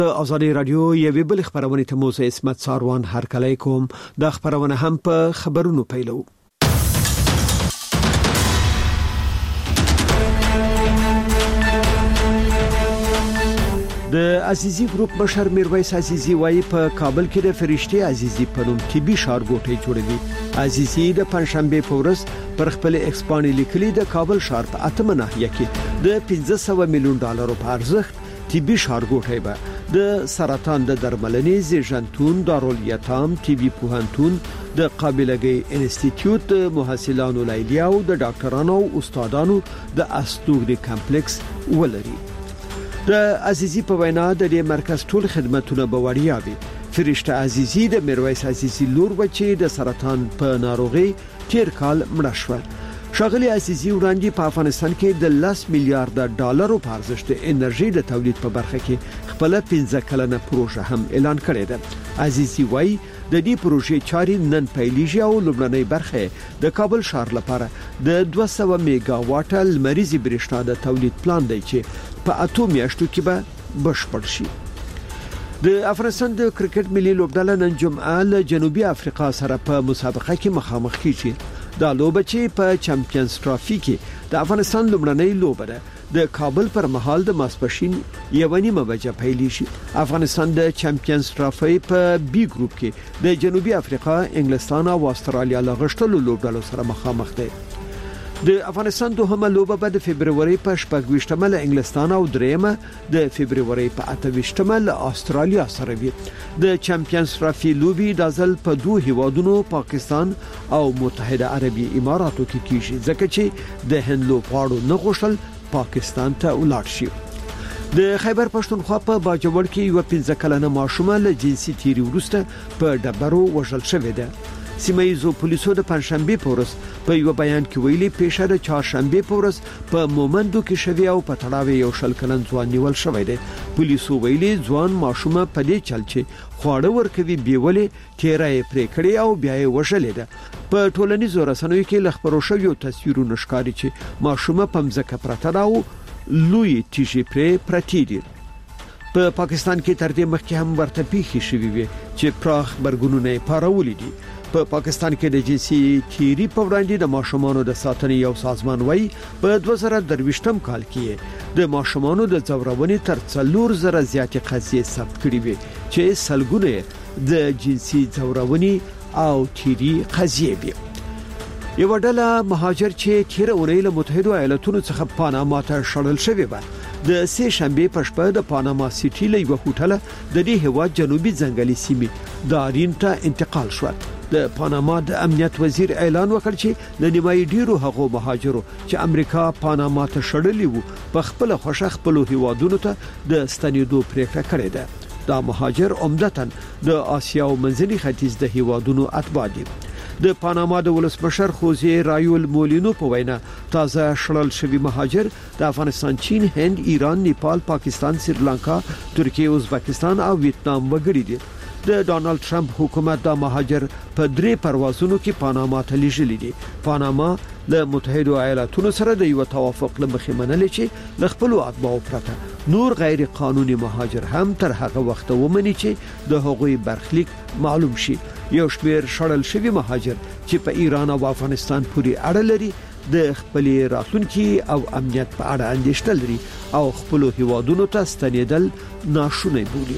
آزادی رادیو یوې بل خبرونه ته موسی اسمت ساروان هرکلی کوم. د خبرونه هم په خبرونو پیلو. د عزیزی ګروپ مشر میرویس عزیزی وایي په کابل کې د فرشتي عزیزی په نوم طبي ښارګوټی جوړوي. عزیزی د پنځشنبه په ورځ پر خپل ایکسپانی لیکلي د کابل ښار په اتمه ناحیه کې د 500 میلیون ډالرو په ارزښت طبي ښارګوټی به د سرطان د درملنې زیږنتون دارالیتام طبي پوهنتون د قابلګۍ انسټیټیوټ محصلانو لیلیه او د ډاکټرانو او استادانو د استوګنې کمپلیکس ولري. د عزیزی په وینا د دې مرکز ټول خدماتونه به وړیا وي. فرشته عزیزی د میرویس عزیزی لور بچي د سرطان په ناروغي تیر کال مړه شو. شاغلی عزیزی وړاندې په افغانستان کې د 10 میلیارډ ډالرو په ارزښت انرژي د تولید په برخه کې خپل 15 کلنه پروژه هم اعلان کړې ده. عزیزی وایي د دې پروژې چاري نن پیلېږي او لومړنۍ برخه د کابل ښار لپاره د 200 میگا واټ لمریزي برېښنا د تولید پلان دی چې په 8 میاشتو کې به بشپړ شي. د افغانستان د کرکټ ملي لوبډله نن جمعه له جنوبي افریقا سره په مسابقه کې مخامخ کیږي. دا لوبه چې په چمپیونز ټرافي کې د افغانستان لومړنۍ لوبه ده د کابل پر مهال د ماسپښین 1:30 بجې پیلېږي. افغانستان د چمپیونز ټرافي په بي ګروپ کې د جنوبي افریقا، انګلستان او استرالیا لغښتلو لوبډلو سره مخامخ دی. د افغانستان دوهمه لوبه به د فبرवरी په 28مه له انګلستان او دریمه د فبرवरी په 28مه له استرالیا سره وي. د چمپیونز ټرافي لوبي د ځل په دوه هیوادونو پاکستان او متحده عربي اماراتو کې کیږي ځکه چې د هند لوبغاړو نه غوښتل پاکستان ته ولاړ شي. د خیبر پښتونخوا په باجوړ کې یو 15 کلنه ماشومه له جنسي تیری وروسته په ډبرو وژل شوې ده. سیمه ییزو پولیسو د پنځشنبه په ورځ په یو بیان کې ویلي پیښه د چهارشنبه په ورځ په مومندو کې شوې او په تړاو یو شل کلن ځوان نیول شوی دی. پولیسو ویلي ځوان ماشومه په دې چل چې خواړه ورکوي بیولې تیرې پرې کړې او بیا یې وژلې ده. په ټولنیزو رسنیو کې لخبرو شویو تصویرونه ښکاري چې ماشومه په مځکه پرته ده او لوی تیږې پرې پرتې دي. په پاکستان کې تر دې مخکې هم ورته پیښې شوې وي چې پراخ برګونونه پارولې دي. په پاکستان کې د جنسي تیری په وړاندې د ماشومانو د ساتنې یو سازمان وایي په 2023م کال کې د ماشومانو د ځورونې تر 4000 زیاتې قضیې ثبت کړې وي چې سلګونه د جنسي ځورونې او تیری قضیې وي. یو ډله مهاجر چې تیر اونۍ له متحده ایالاتونو څخه پاناما ته شړل شوی و د سه شنبه په شپه د پاناما سیټي له یو هوټل د دې هوا جنوبي ځنګلي سیمې دارین ته انتقال شو. د پاناما د امنیت وزیر اعلان وکړ چې د نیمایي ډیرو هغو مهاجرو چې امریکا پاناما ته شړلي وو په خپل خوښه خپل هیوادونو ته د ستنېدو پریکړه کړې ده. دا مهاجر عمدتاً د آسیا او منځني ختیځ د هیوادونو اتباع دي. د پاناما د ولسمشر خوزه رایول مولینو په وینا تازه شړل شوی مهاجر د افغانستان، چین، هند، ایران، نیپال، پاکستان، سریلانکا، ترکیه، ازبکستان او ویتنام وګړي دي. د ډانلډ ټرمپ حکومت د مهاجر په 3 پروازونو کې پاناما ته لیږلي دي. پاناما د متحده ایالاتونو سره د یو توافق لمخې منلې چې د خپل اتباعو پرته نور غیر قانوني مهاجر هم تر هغه وخت ومني چې د هغوی برخلیک معلوم شي. یو شمېر شړل شوی مهاجر چې په ایران او افغانستان پورې اړه لري د خپل راتلونکي او امنیت په اړه اندېښنه لري او خپل هیوادونو ته ستنېدل ناشونی بولي.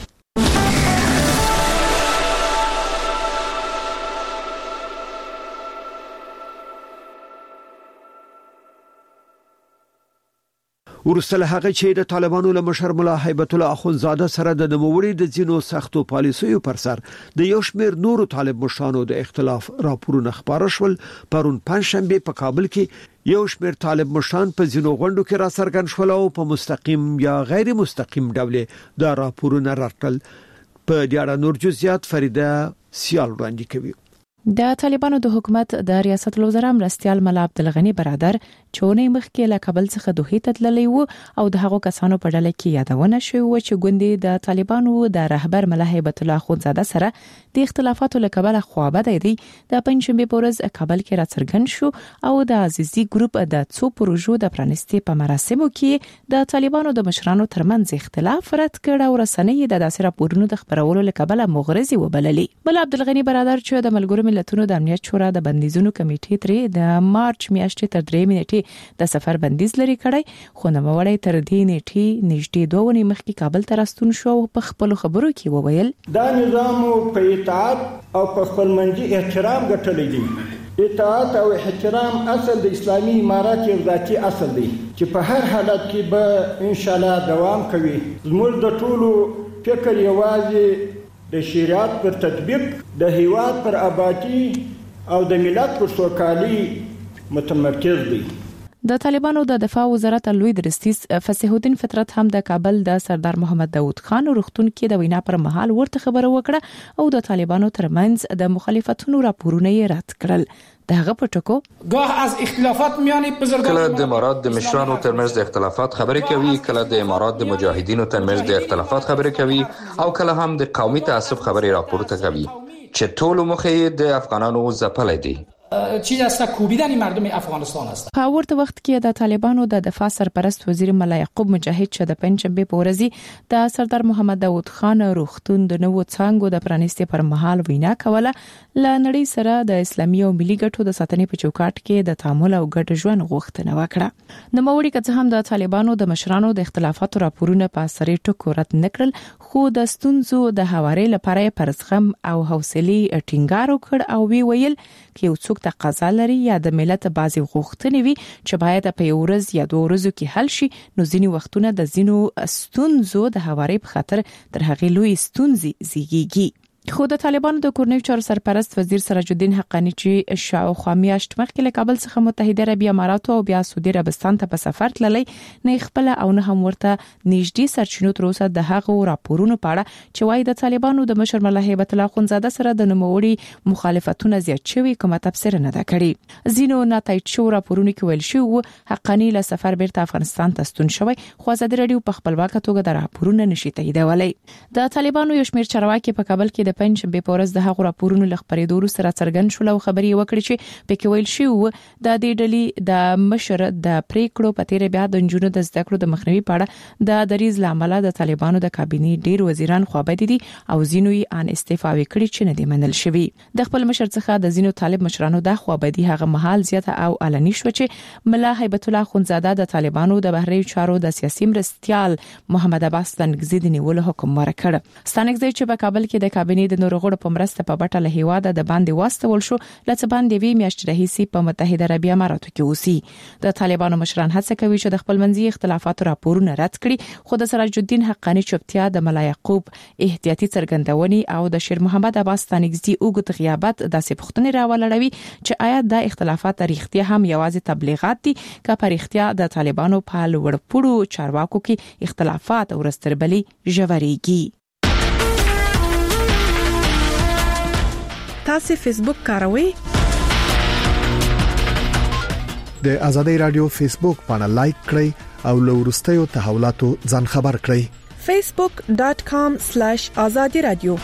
ورسله هغه چې د طالبانو له مشر ملا هیبت الله اخونزاده سره د نوموړي د ځینو سختو پالیسیو پر سر د یو شمېر نورو طالب مشرانو د اختلاف راپورونه خبره شول. پرون پنځشنبه په کابل کې یو شمېر طالب مشران په ځینو غونډو کې را څرګند شول او په مستقیم یا غیر مستقیم ډول دا راپورونه راټول. په دې اړه نور جزئیات فریده سیال وړاندې کوي. د طالبانو د حکومت د ریاست الوزرا مرستيال ملا عبدالغنی برادر چونې مخکې له کابل څخه دوحې ته تللی وو او د هغو کسانو په ډله کې یادونه شوې و چې ګوندې د طالبانو د رهبر ملا هیبت الله اخوندزاده سره د اختلافاتو له کبله خوابه دی د پنځشنبه په ورځ کابل کې راڅرګند شو او د عزیزي ګروپ د څو پروژو د پرانستي په مراسمو کې د طالبانو د مشرانو ترمنځ اختلاف رد کړ او رسنۍ د داسې راپورونو د خبرولو له کبله مغرضي وبللې. ملا عبدالغنی برادر چې د ملګرو ملتونو د امنیت شورا د بندیزونو کمیټې ترې د مارچ میاشتې تر 3 نیټې د سفر بندیز لري کړی خو نوموړی تر دې نیټې نږدې 2 ونې مخکې کابل ته راستون شو او په خپل خبرو کې وویل دا نظام په اطاعت او په خپلمنځي احترام ګټلې دي. اطاعت او احترام اصل د اسلامي امارات یو ذاتي اصل دی چې په هر حالت کې به ان شاء الله دوام کوي. زموږ د ټولو فکر یوازې د شریعت پر تطبیق د هیواد پر آبادی او د ملت پر سوکالي متمرکز دی. د طالبانو د دفاع وزارت لوی درستیز فصیح الدین فطرت هم د کابل د سردار محمد داود خان روغتون کې د وینا پر مهال ورته خبره وکړه او د طالبانو ترمنځ د مخالفتونو راپورونه یې رد کړل. دغه پټکو گاه از اختلافات میان بزرگان کله د امارات د مشرانو ترمنځ د اختلافات خبرې کوي، کله د امارات د مجاهدینو ترمنځ د اختلافات خبرې کوي او کله هم د قومي تعصب خبرې راپورته کوي چې ټول مخې د افغانانو ځپلې دي. چیز است کوبیدن مردم افغانستان است. په ورته وخت کې د طالبانو د دفاع سرپرست وزیر ملا یعقوب مجاهد چې د پنځشنبه په ورځ د سردار محمد داود خان روغتون د نوو څانګو د پرانستي پر مهال وینا کوله ل نړۍ سره د اسلامي او ملي ګټو د ساتنې په چوکاټ کې د تعامل او ګډ ژوند غوښتنه وکړه. نو موري که هم د طالبانو د مشرانو د اختلافاتو راپورونه په سری ټکو رد نکړل خو د ستونزو د هواري لپاره پرځخم او حوصله ټینګار وکړ او وی ویل کې یو څوک تقاضا لري یا د ملت بازي غوښتنې وي چې باید په یو ورځ یا 2 ورځو کې حل شي نو ځینی وختونه د ځینو ستونزو د هواري په خاطر تر هغه لوی ستونزې زیږیږي. خو د طالبانو د کورنیو چارو سرپرست وزیر سراج الدین حقانی چې شاوخوا میاشت مخکې له کابل څخه متحده عربی امارات او بیا سعودي عربستان ته په سفر تللی نه خپل او نه هم ورته نږدې سرچینو تر اوسه د هغو راپورونو په اړه چې وايي د طالبانو د مشر ملا هیبت الله اخوندزاده سره د نوموړي مخالفتونه زیات شوي کومه تفسیر نه ده کړې. زینو نتایج شو راپورونو کې ویل شو حقانی له سفر بیرته افغانستان ته ستون شوی خو ازادي رادیو په خپلواک توګه د راپورونو نشي تاییدولی. د طالبانو یو شمېر چارواکي په کابل کې د پنځشنبه په ورځ د هغو راپورونو لخبرېدو سره څرګند شول او خبري وکړي چې پکې ویل شي د دې ډلې د مشر د پریکړو په تیر بیا د جنونو د زده کړو د مخنیوي په اړه د دریز لامل د طالبانو د کابینې ډیر وزیران خوابدي دي او زینوی ان استعفا وکړي چې نه دی منل شوی. د خپل مشر څخه د زینو طالب مشرانو د خوابدي هغه محل زیاته او علني شو چې ملا هیبت الله اخوندزاده د طالبانو د بهري چارو د سیاسي مرستيال محمد عباس تنګزي د نیولو حکم ورکړ. ستانګزي چې په کابل کې د کابینې د نورو غړو په مرسته په بټه له هیواده د باندې واستول شو لڅ باندې وی میاشت رئیسي په متحده عربی اماراتو کې اوسي. د طالبانو مشران هڅه کوي چې د خپل منځي اختلافات راپورونه رد کړي خو د سراج الدین حقانی چوپتیا د ملا یعقوب احتیاطي څرګندونې او د شیر محمد عباس تنګزي اوږد غیابت داسې پوښتنې راولړوي چې آیا د اختلافات ریښتیا هم یوازې تبلیغات دي که په ریښتیا د طالبانو په لوړپوړو چارواکو کې اختلافات او رستربلي ژورېږي. تاسو فیسبوک کاروئ؟ د آزادۍ رادیو فیسبوک باندې لایک کړئ او له وروستیو تحولاتو ځان خبر کړئ. facebook.com/azadi radio.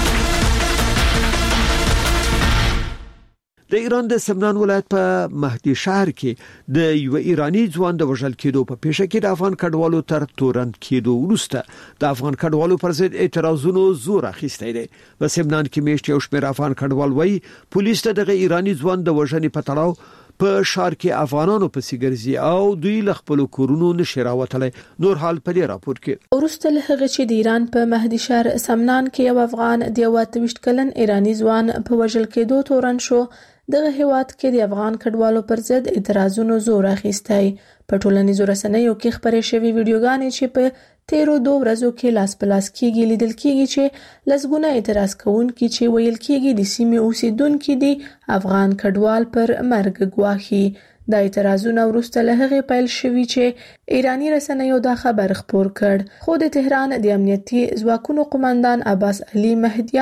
د ایران د سمنان ولایت په مهدی شهر کې د یو ایرانی ځوان د وژل کېدو په پیښه کې د افغان کډوالو تر تورن کېدو وروسته د افغان کډوالو پر ضد اعتراضونو زور اخیستی دی. په سمنان کې میشت یو شمېر افغان کډوال وایي پولیس ته دغه ایرانی ځوان د وژنې په تړاو په شهر کې افغانانو په سیګرزي او دوی له خپل کورونو نشي راوتلی. نور حال په دې راپور کې ورسته له هغه چې د ایران په مهدی شهر سمنان کې یو افغان د 28 کلن ایرانی ځوان په وژل کېدو تورن شو دغه هیواد کې د افغان کډوالو پر ضد اعتراضونو زور اخیستی. په ټولنیزو رسنیو کې خبرې شوې ویډیوګانې چې په تیرو 2 ورځو کې لاس په لاس کېږي لیدل کېږي چې لسګونه اعتراض کوونکي چې ویل کېږي د سیمې اوسیدونکو دي افغان کډوال پر مرګ ګواښي. د اعتراضونو وروسته له هغه پیل شوی چې ایرانی رسنیو دا خبر خپور کړ خو د تهران د امنیتي ځواکونو قومندان عباس علي مهدیان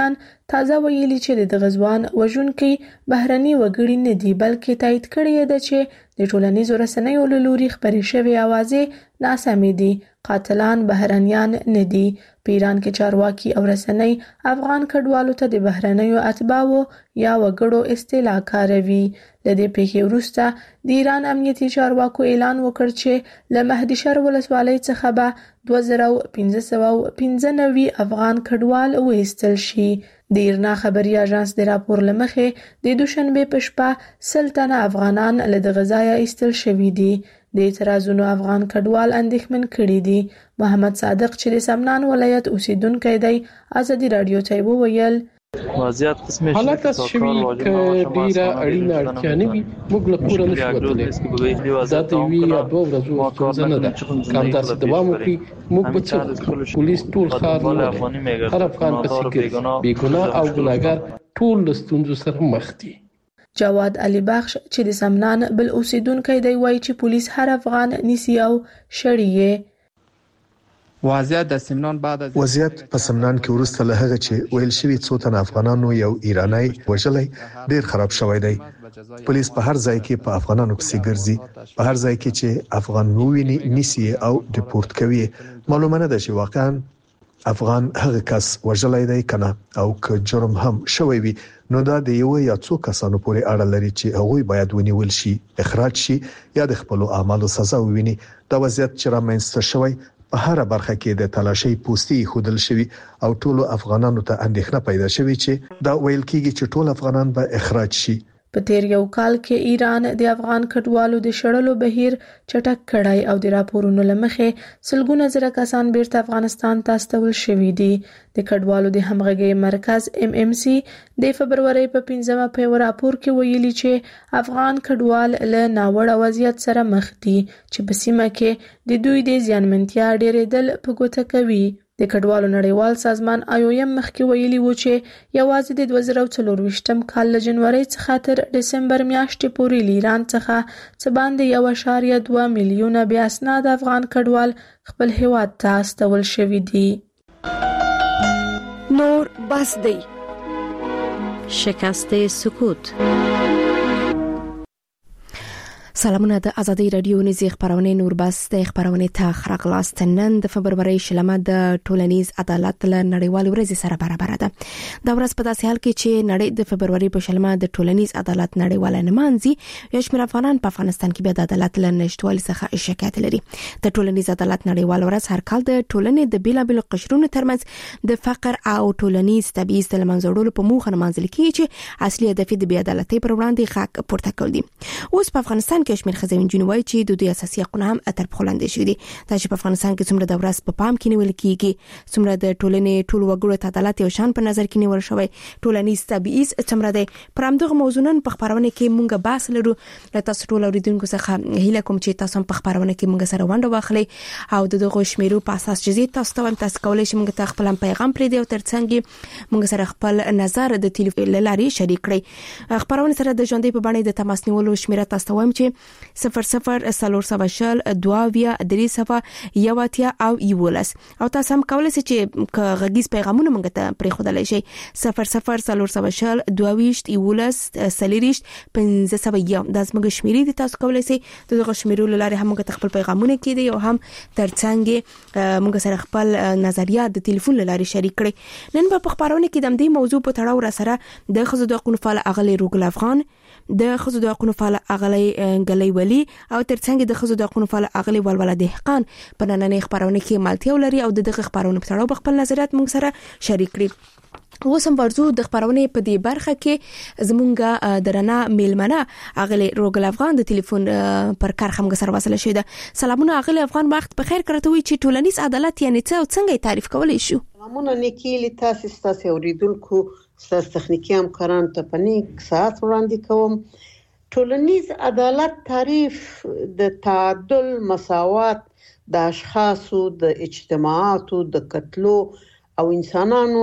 تازه ویلي چې د غزوان وژونکي بهرني وګړي نه دي بلکې تایید کړی دی چې د ټولنیزو رسنیو له لوري خپرې شوې اوازې ناسمې دي. قاتلان بهرنیان نه دي. په ایران کې چارواکي او رسنۍ افغان کډوالو ته د بهرنیو اتباعو یا وګړو اصطلاح کاروي. له دې پیښې وروسته د ایران امنیتي چارواکو اعلان وکړ چې له مهدیشهر ولسوالۍ څخه به 2595 افغان کډوال وایستل شي. د ایرنا خبري اژانس د راپور لمخې د دوشنبه په شپه 100 تنه افغانان له دغه ځایه ایستل شوي دي. د اعتراضونو افغان کډوال اندېښمن کړي دي. محمد صادق چې د سمنان ولایت اوسیدونکی دی ازادي رادیو ته وویل حالات شوي که ډیره اړینه اړتیا نه وي موږ له کوره نشو وتلی. دا د یوې یا دوه ورځو ستونزه نه ده. که همداسې دوام وکړي موږ به څه وکړو. پولیس ټول ښار نه لري. هر افغان پسې ګرځي. بېګناه او ګناهګار ټول له ستونزو سره مخ دي. جواد علي بخش چې د سمنان بل اوسیدونکی دی وایي چې پولیس هر افغان نیسي او شړي یې. وضعیت په سمنان کې ورسته له هغه چې ویل شوی څو تن افغانانو یو ایرانی وژلای ډیر خراب شوی دی. پولیس په هر ځای کې په افغانانو پسې ګرځي. په هر ځای کې چې افغان وویني نیسي او ډیپورت کوي. معلومه نه ده چې واقعا افغان هغه کس وژلای دی کنه او که جرم هم شوی وي نو دا د یو یا څو کسانو پورې اړه لري چې هغوی باید ونیول شي، اخراج شي یا د خپل اعمالو سزا وویني. دا وضعیت چې رامنځته شوی په هر برخه کې د تلاشي پوسټي خودل شوی او ټول افغانانو ته اندېښنه پیدا شوی چې دا ویل کېږي چې ټول افغانان به اخراج شي. په تیر یو کال کې ایران د افغان کډوالو د شړلو بهیر چټک کړای او د راپورونو لمخې سلګونه زره کسان بیرته افغانستان ته استول شوي دي. د کډوالو د همغږي مرکز MMC د فبرवरी په 15مه په یو راپور کې ویلي چې افغان کډوال له ناوړه وضعیت سره مخ دي چې په سیمه کې د دوی د زیانمنتیا ډېرېدل په ګوته کوي. د کډوالو نړیوال سازمان IOM مخکې ویلي و چې یوازې د 2024م کال له جنوري څخه تر دسمبر میاشتې پورې ایران څخه څه باندې 1.2 میلیونه بیا اسناد افغان کډوال خپل هیواد ته استول شوي دي. نور بس دی. شکست سکوت. سلامونه د ازادي رادیو نږدې خبرونه نور بس د خبرونه ته خرغلاست. نن د فبرवरी شلمه د ټولنیز عدالت له نړیوال ورځ سره برابر ده. دا ورځ په داسې حال کې چې نړۍ د فبرवरी په شلمه د ټولنیز عدالت نړیوال نمانځي. یو شمېر افغانان په افغانستان کې د عدالت له نشټوالي څخه شکایت لري. د ټولنیز عدالت نړیوال ورځ هر کال د ټولنې د بیلابېلو قشرونو ترمنځ د فقر او ټولنیز تبعیض د منځ وړلو په موخه نمانځل کیږي چې اصلي هدف د بې عدالتۍ پر وړاندې غږ پورته کول دي. اوس په افغانستان کې شمېر خزین جنوي چې د دوی اساسي حقوق هم تر پخولاندې شوي دي. دا چې په افغانستان کې څومره د ورځ په پام کې نیول کیږي، څومره د ټولنې ټول وګړو ته عدالت یو شان په نظر کې نیول شوی، ټولنیز تبعیض څومره دی. پر همدغه موضوعن په خبرونه کې مونږ بحث لرو. تاسو ټول اوریدونکو څخه هیله کوم چې تاسو په خبرونه کې مونږ سره ونډه واخلئ او دغه شمیرو په اساس چې تاسو ته تاسو کولای شئ مونږ ته خپل پیغام پرې دی او ترڅنګ مونږ سره خپل نظر د ټلیفون لارې شریک کړئ. خبرونه سره د ژوندۍ په باندې د تماس نیولو شمیره تاسو وایم چې 00 سلور شل دواویا درې صفه یواتیا او یولس او تاسو هم کولای شئ چې غږیز پیغامونه مونږ ته پرې خودلای شئ 00 سلور شل دواویشت یولس سلیریشت 15 د زموږ شمیرې د تاسو کولای شئ دغه شمیرو لاره هم مونږ ته خپل پیغامونه کړئ او هم ترڅنګ مونږ سره خپل نظریات د ټلیفون لاره شریک کړئ. نن په خبرونه کې د دې موضوع په تړاو را سره د خزو د قانون فعال اغلی روګل افغان د خزو د قانون فعال اغلی غلی ولی او ترڅنګ د خزو د قانون فعال اغلی ولوله دهقان په نننې خبرونه کې مالتیا ولري او دغه خبرونه په تړاو خپل نظریات موږ سره شریک کړي. اوس هم ورزو د خبرونه په دې برخه کې زمونږه درنه میلمنه اغلی روګل افغان د ټلیفون پر کار هم سره وصل شوی ده. سلامونه اغلی افغان، وخت په خیر کړته وي چې ټولنیز عدالت یعنی څه او څنګه تعریف کولای شو؟ سلامونه نیکیلی تاسو اوریدونکو ستاسو تخنیکی همکارانو ته په نیک ساعت وړاندې کوم. ټولنیز عدالت تعریف د تعادل، مساوات د اشخاصو، د اجتماعاتو، د کتلو او انسانانو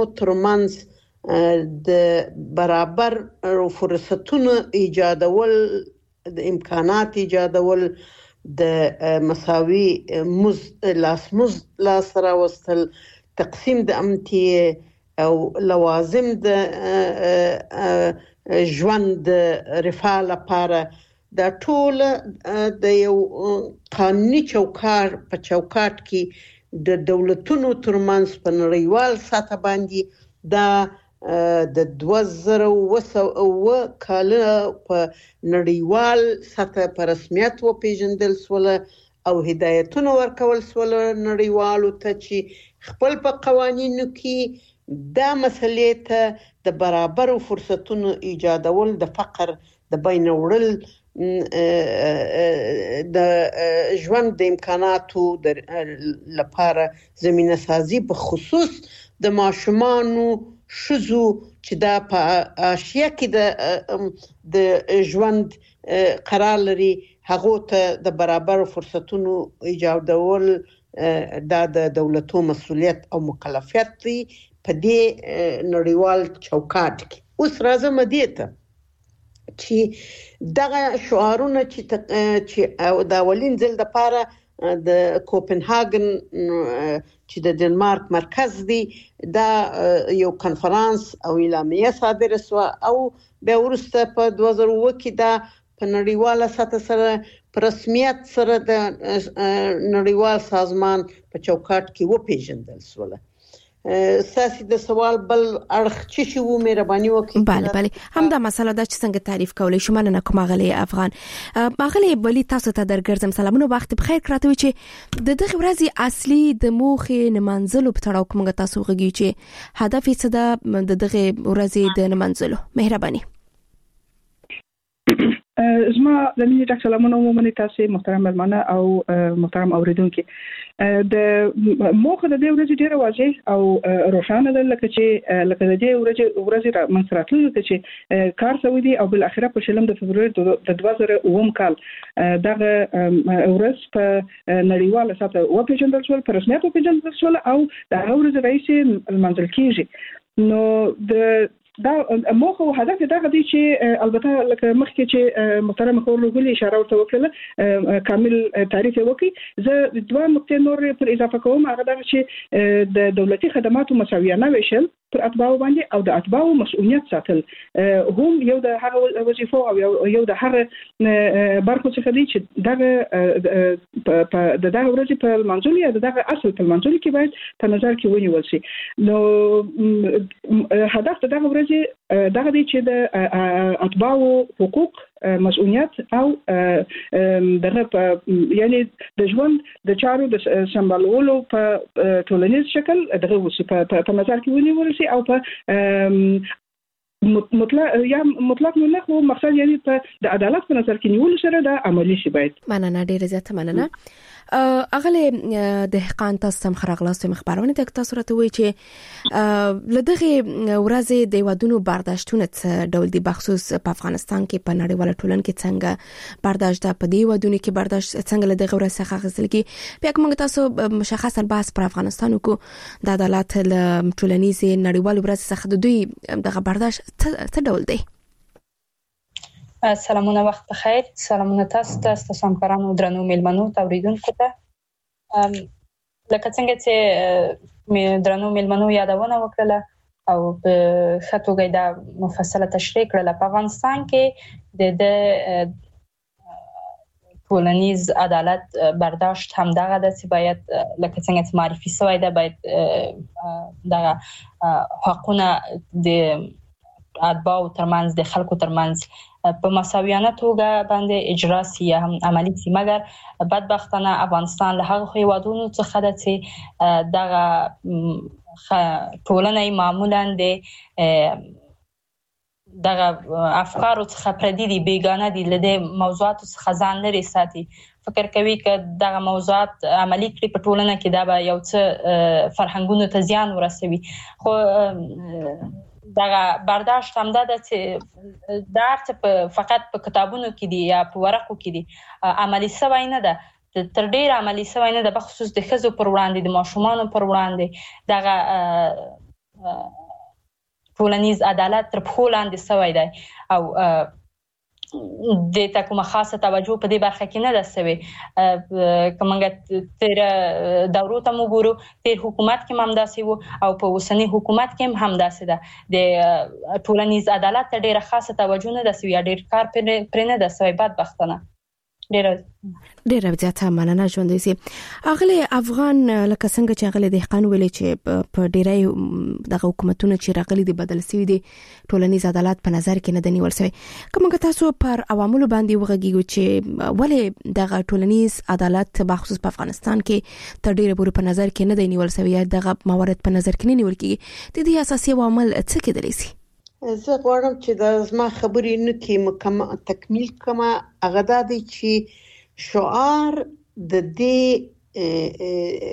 ترمنځ د برابر فرصتونو ایجادول، د امکانات ایجادول، د مساوي لاس راوستل، تقسیم د امتیه، او لوازم د ژوند رفاه لپاره دا ټول د یو قانوني چوکاټ په چوکاټ کې د دولتونو ترمنځ په نړیوال سطح باندې دا د 2007 کال په نړیوال سطح په رسمیت وپیژندل شول او هدایتونه ورکول شول نړیوالو ته چې خپل په قوانینو کې دا مسلې ته د برابر فرصتونو ایجادول د فقر د بین وړل د ژوند د امکاناتو لپاره زمينه سازي په خصوص د ماشومانو شذو چې دا په اشیا کې د ژوند قرار لري هغه ته د برابر فرصتونو ایجادول دا د دولتو مسؤلیت او مکلفیت دی په دې نړیوال چوکاټ کې. اوس راځم دې ته چې دغه شعارونه چې د اولین ځل د پاره د کوپنهاګن چې د ډنمارک مرکز دی دا یو کنفرانس او اعلامیه صادره شو او به ورسته په 2007 کې دا په نړیواله سطح سره په رسمیت سره د نړیوال سازمان په چوکاټ کې وپیژندل شو. ساسي د سوال بل اړخ چې وو مهرباني وکړئ. بله هم دا مسله د څنګه تعریف کولای شو مننه کوم غلي افغان مغلي بلی تاسو ته درګرځم سلامونه وخت بخیر کراته چې د دغه ورځې اصلي د موخې نمنځلو په تړاو کوم تاسو غږی چې هدف یې څه ده د دغه ورځې د نمنځلو مهرباني. زما د مینې ډاکټر سلامونه ومني تاسو محترم مېلمانه او محترم اوریدونکو. د موخه د دې ورځې ډیره واضح او روښانه ده لکه د دې ورځې منځراتلو چې کار شوی دی او بل اخره په شلم د فبرवरी د 2009 کال دغه ورځ په نړیواله سطح وپیژندل شو په رسمیت وپیژندل شو او د ورځې رئیس منځل کیږي. نو د دا موخه او هدف دغه دی چې البته لکه مخکې چې محترم خورلوګل اشاره ورته وکړه کامل تعریف وکړي. زه دوه نقطې نور پر اضافه کوم هغه دا چې د دولتي خدماتو مساویانه ویشل پر اتباعو باندې او د اتباعو مسؤلیت ساتل هم یو د هغه وظیفو او یو د هغه برخو څخه دی چې دغه د دغه ورځې په منځلي یا دغه اصل په منځلي کې باید په نظر کې ونیول شي. نو هدف دغه ورځې دغه دی چې د اتباعو حقوق مسؤلیت او دغه یعنی د ژوند د چارو د سمبالولو په ټولنیز شکل دغه وسی په نظر کې ونیول شي او په مطلق نه خو مقصد یعنی په د عدالت په نظر کې نیول سره د عملی شي باید. مننه ډیره زیاته مننه. اغله د حقان تاسو هم خرغلاست مخبرونه د تاسو راته وی چې لدغه ورځې د ودونو برداشتونه ډول دي بخصوص په افغانستان کې په نړیواله ټولنه کې څنګه برداشت ده په دې ودونو کې برداشت څنګه لدغه ورځ څخه غوښتل کی بیا کوم تاسو مشخصا بحث پر افغانستان کو د عدالت ټولنیز نړیوال ورځ څخه د دوی دغه برداشت څه ډول دی؟ سلامونه وخت بخیر. سلامونه تاسو همکارانو درنو میلمنو اوریدونکو ته. لکه څنګه چې درنو میلمنو یادونه وکړه او په خاطر دا مفصله تشریح کړل په افغانستان کې د ټولنیز عدالت برداشت هم دغه د چې باید لکه څنګه چې معرفي شوی دا باید دغه حقونه د اتباعو ترمنځ د خلکو ترمنځ په مساویانه توګه باندې اجرا سي هم عملی سي. مګر بدبختانه افغانستان له هغه هیوادونو څخه ده چې دغه ټولنه معمولا د دغه افکارو څخه پردي دي بیگانه دي لده موضوعاتو څخه ځان لري ساتي فکر کوي چې دغه موضوعات عملی کړي په ټولنه کې دا به یو څه فرهنګونو ته زیان ورسوي. خو دغه برداشت هم ده چې درته فقط په کتابونو کې دي یا په ورقو کې دي عملی سوی نه ده تر ډیر عملی سوی نه ده بخصوص د ښځو پر وړاندې د ماشومانو پر وړاندې دغه ټولنیز عدالت تر پخو لاندې سوی دی او د کومه خاصه توجه په دې برخه کې نه ده سوي. کومه تیر دورو ته وګورو، تیر حکومت کې هم داسې وو او په اوسنی حکومت کې هم داسې ده. د ټولنیز عدالت ته ډیره خاصه توجه نه ده سوي، ډیر کار پر نه ده سوي. بدبختانه ډیره زیاته مننه ژوندۍ سي. اغلی افغان لکه څنګه چې اغلی دهقان ویلي چې په ډیرای دغه حکومتونو چې راغلي دي بدل سوي دي، ټولنیز عدالت په نظر کې نه دی نیول سوی. کومه تاسو پر عواملو باندې وغږیږو چې ولې دغه ټولنیز عدالت په خصوص په افغانستان کې تر ډیره پورې په نظر کې نه دی نیول سوی، یا دغه موارد په نظر کې نه نیول کیږي؟ د دې اساسي عوامل څه کېدلی سي؟ زه غواړم چې د زما خبرې نه کې تکمیل کما هغه دا دی چې شعار د دې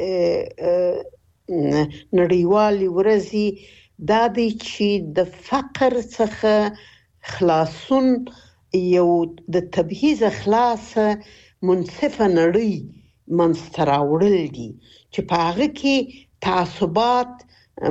نړیوالې ورځې دا دی چې د فقر څخه خلاصون یو د تبعیض خلاص منصفه نړۍ منځته راوړل دي چې په هغه کې تعصبات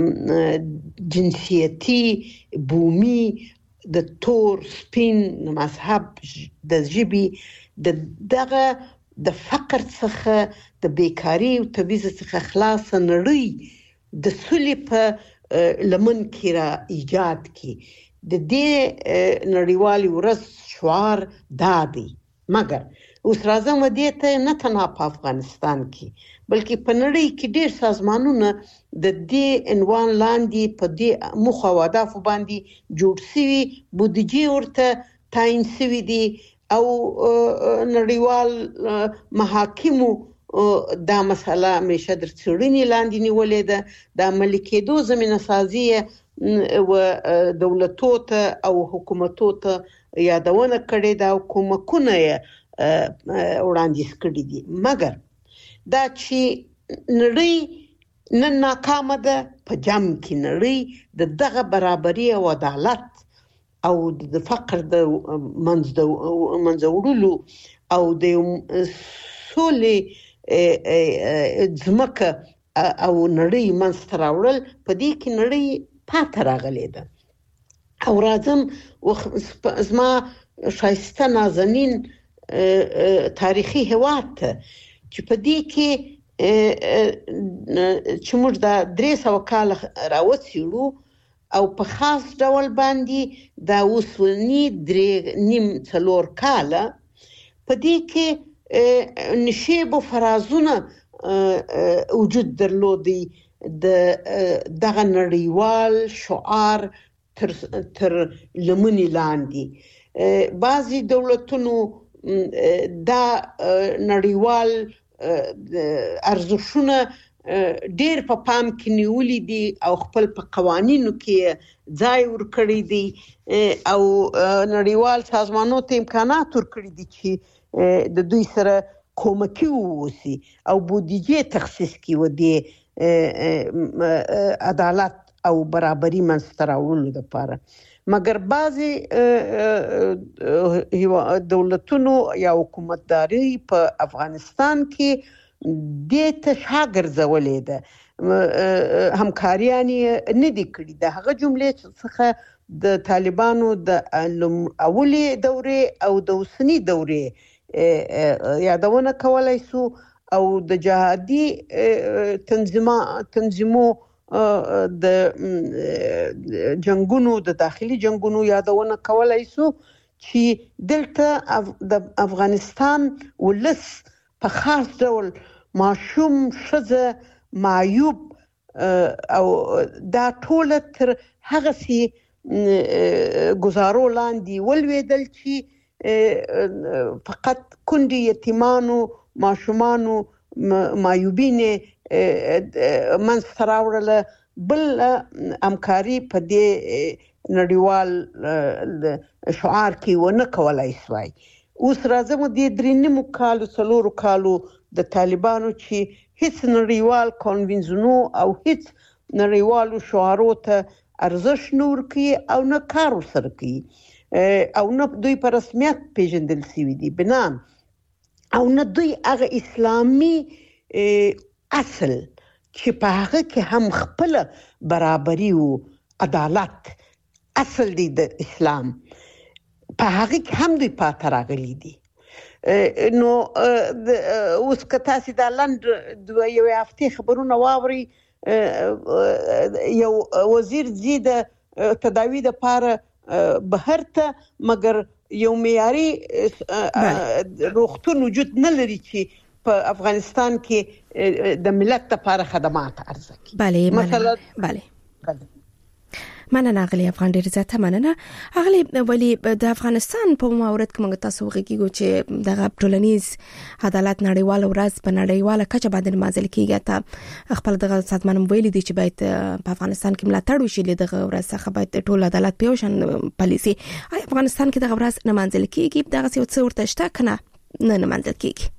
جنسیتی، بومي، د تور سپین مذهب، د ژبې دغه د فقر څخه د بیکاری او تبعیض څخه خلاص نړۍ د سولې په لمن کې را ایجاد کی. د دې نړیوالې ورځ شعار دا دی. مګر اوس راځم دې ته نه تنها په افغانستان کې بلکې په نړۍ کې ډېر سازمانونه د دې عنوان لاندې په دې موخه او اهدافو باندې جوړ شوي، بودیجې ورته تعیین شوي دي او نړیوال محاکمو دا مسله همیشه در څېړنې لاندې نیولې ده. د عملي کېدو زمینه سازي و دولتو ته او حکومتو ته یادونه کړې ده او کومکونه یې وړاندیز کړي دي. مګر دا چې نړۍ نن ناکامه ده، په جمع کې نړۍ دغه برابري او عدالت او د فقر د منځوړلو او د سولې ځمکه او نړۍ منځته راوړل په دې کې نړۍ پاتې راغلې ده. او راځم زما ښایسته نازنین تاریخي هېواد ته چې په دې کې چې موږ دا 300 کاله راوڅېړو او په خاص ډول باندې دا اوسني 3.5 کاله په دې کې نشیب و فرازونه وجود درلودي د دغه نړیوال شعار تر لمنې لاندې. بعضی دولتونو دا نړیوال ارزښتونه ډېر په پام کې نیولي دي او خپل په قوانینو کې ځای ورکړی دی او نړیوال سازمانونو ته امکانات ورکړي دي چې د دوی سره کومکی ووسی او بودیجې تخصیص کړي و دي عدالت او برابري منځته راوړلو لپاره. مګر بعضی دولتونو یا حکومتداري په افغانستان کې دې ته شاګرځولې ده، همکاریانې نه دي کړي. د هغه جملې څخه د طالبانو د اولې دورې او د اوسنۍ دورې یادونه کولای سو او د جهادي تنظیمو د جنگونو د داخلي جنگونو یادونه کولای سو چې دلته د افغانستان ولس په خاص ډول ماشوم، ښځه، معیوب او دا ټول تر هغه سي گزارو لاندې ولویدل چې فقط کندي یتیمانو، ماشومانو، معیوبینه منځته راوړله. بل همکاري په دې نړیوال شعار کې ونه کولای سوای. اوس راځم د 3.5 کالو 4 کالو د طالبانو چې هیڅ نړیوال کنوینشنو او هیڅ نړیوالو شعارو ته ارزښت نه ورکوي او نه کار ورسره کوي او نه دوی په رسمیت پیژندل شوي دي بنان او نه دوی هغه اسلامي اصل چې په هغه کې هم خپل برابري او عدالت اصل دی د اسلام په هغه کې هم دوی پاتې راغلي دي. نو اوس که تاسو د لند یو هفته خبرونه واوري یو وزیر زید تداوی د پاره بهر ته مګر یو معیاري روغتون وجود نه لري چې په افغانستان کې د ملت لپاره خدمات ارزه کوي. بله مثلا بله مننه غلی افغان ډیر زیاته مننه غلی ولی د افغانستان په مورد کې موږ تاسو غږیږو چې د ټولنیز عدالت نړیوال ورځ په نړیواله کچه باندې مازل کیږي ته خپل د سازمان ویلي دي چې باید په افغانستان کې ملاتړ وشي دغه ورځ څخه باید ټول عدالت په شان پالیسي افغانستان کې دغه ورځ نه مازل کیږي دغه څه ورته شته کنه نه مازل کیږي.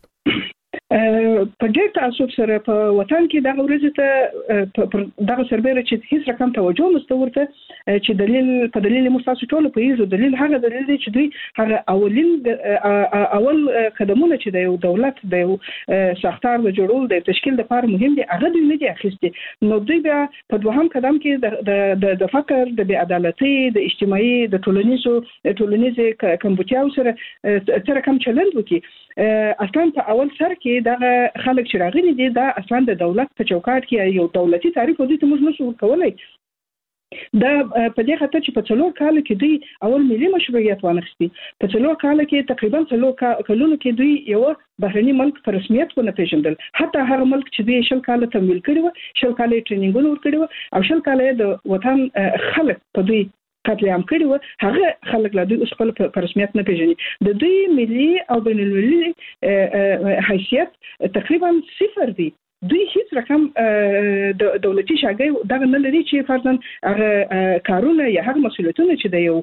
په ډېر تاسو سره په وطن کې دغه ورځ ته دغه سربېره چې هیڅ رقم توجه مستورته چې دلیل مستاسو ټول په یوه دلیل هغه دلیل دی چې دوی هغه اول قدمونه چې د یو دولت د یو ساختار د جوړول د تشکیل لپاره مهم دي هغه دوی نه دي اخیستي. نو دوی بیا په دوهم قدم کې د فقر د بې عدالتۍ د اجتماعي د ټولنیزه کمبودیاو سره تر کوم چلند وکي اصلا په اول سر کې دغه خلک چې راغلي دي دا اصلا د دولت په چوکاټ کې یو دولتي تعریف ودی ته موږ نشو کولای. دا په دې خاطر چې په څلور کال کې دوی اول ملي مشروعیت وانخستي په څلور کال کې تقریبا څلور کلونو کې دوی یو بهرني ملک په رسمیت ونه پیژندل. حتی هغه ملک چې دوی شل کال تمویل کړي و شل کال ټریننګونه ورکړي و او شل کال د وطن خلک په دوی قتل عام کړي و هغه خلک لا دوی اوس خپل په رسمیت نه پیژني. د دوی ملي او بین المللي حیثیت تقریبا صفر دی. دوی هیڅ رقم دولتي شاګي دغه نه لري چې فرضاً هغه کارونه یا هغه مسؤلیتونه چې د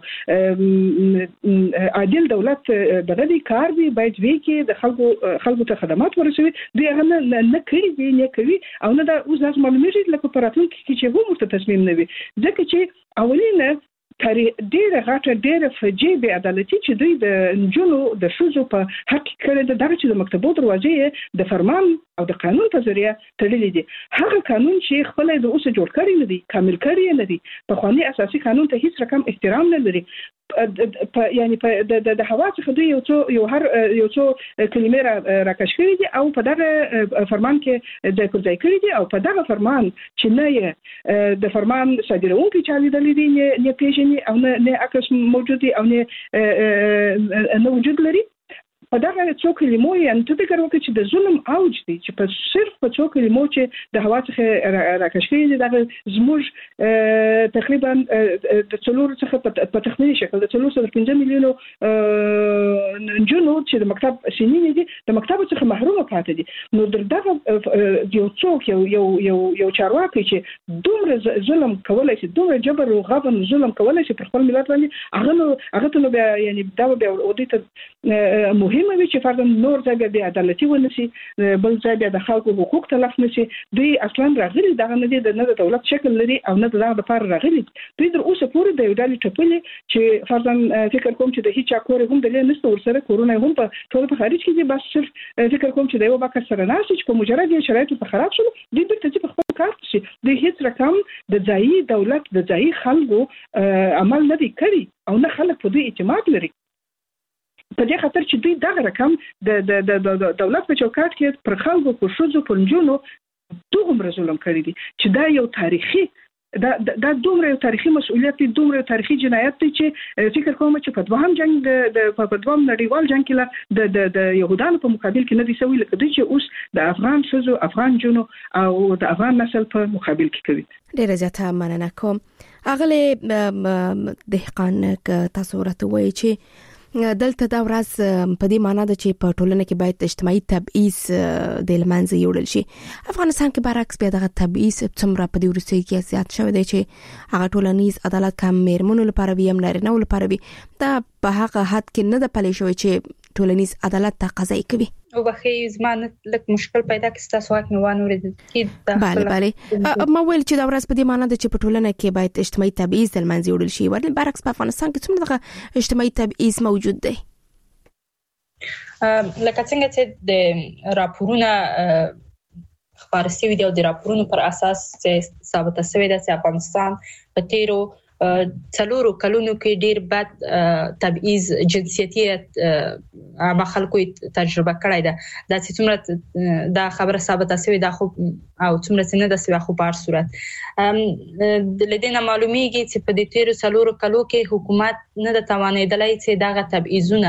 یو عادل دولت دغه دي کار دی باید وی کې د خلکو ته خدمات ورسوي دوی هغه نه کوي دي نه کوي او نه دا اوس لازم معلومیږي لکه پراتون کې چې هم ورته تصمیم نه وي ځکه چې اولینه ډیره غاټه ډیره فجی بې عدالتي چې دوی د نجونو د ښځو په حق کړي د دغه چې د مکتبو دروازې د فرمان او د قانون په ذریعہ تړلې دي. هغه قانون چې خپل د اوسه جوړ کړی نه دي کامل کړی نه دي په خواني اساسي قانون ته هیڅ رقم احترام نه لري. یعنی په د هوا څخه دوی یو څو کلمې راکش کړي دي او په دغه فرمان کې د کوځای کړي دي او په دغه فرمان چې نه د فرمان صادرونکو چالي د لیدي نه پیژني او نه عکس موجود دي او نه وجود لري. په دغه څو کلمو یې ته فکر وکړي چې د ظلم اوج دی چې په صرف په څو کلمو چې د هوا څخه راکش کړي دي دغه زموږ تقریبا د څلور څخه په تخمیني شکل د 3.5 میلیونو جنو چې د مکتب سنین دي د مکتب څخه محروم پاتې دي. نو دغه یو څوک یو چارواکي چې دومره ظلم کولای شي دومره جبر او غبن ظلم کولای شي پر خپل ملت باندې هغه ته بیا یعنی دا بیا ودیته مهم وي چې فرضاً نور ځای بیا عدالتي ونشي بل ځای بیا د خلکو حقوق تلف نشي. دوی اصلا راغلي دغه نه دي نه د دولت شکل لري او نه دغه لپاره راغلي دوی تر اوسه پورې د یو ډول ټپلې چې فرضاً فکر کوم چې د هیڅ کور هم د نسته ورسره کورونه هم په ټول په خارج کې دي بس صرف فکر کوم چې د یو باکر سره ناشي چې په مجرد یې شرایط په خراب شول دوی درته په خپل کار شي د هیڅ رقم د ځایي دولت د ځایي خلکو عمل نه دی کړی او نه خلک په دوی اعتماد لري. په دې خاطر چې دوی دغه رقم د دولت په چوکاټ کې پر خلکو په شوزو په نجونو دومره ظلم کړی دي چې دا یو تاریخي دا دومره یو تاریخي مسؤلیت دی دومره تاریخي جنایت دی چې فکر کوم چې په دوهم جنگ په دوهم نړیوال جنگ کې د يهودانو په مقابل کې نه دي سوي لکه دوی چې اوس د افغان شوزو افغان جنو او د افغان نسل په مقابل کې کوي. ډیره زیاته مننه کوم. اغله دهقان تاسو ورته وایي چې دلته دا ورځ په دې معنی ده چې په ټولنه کې باید اجتماعي تبعیض د لمنځه یوړل شي. افغانستان کې برعکس بیا دغه تبعیض څومره په دې وروستیو کې زیات شوی دی چې هغه ټولنیز عدالت کم میرمنو لپاره وي هم نارینه‌و لپاره وي دا په هغه حد کې نه ده پلی شوی چې ټولنیز عدالت تقاضا کوي. او بخي زمانه لک مشکل پیدا کیستا سواک نو وانه ورید کی بله ما ویل چې دا ورځ په دې معنی ده چې په ټولنه کې باید اجتماعي تبعیض د لمنځه یوړل شي ورته برعکس په افغانستان کې څومره دغه اجتماعي تبعیض موجود دی. لکه څنګه چې د راپورونه خبرسي ویډیو د راپورونو پر اساس ثابت شوی دی چې افغانستان په تیرو څلورو کلونو کې ډیر بد تبعیض جنسیتي خلکو تجربه کړی ده. دا چې څومره دا خبره ثابته شوې ده خو او څومره څنګه د سوي خو په هر صورت لدينا معلومیږي چې په دې تیرو څلورو کلو کې حکومت نه د توانیدلای چې دغه تبعیضونه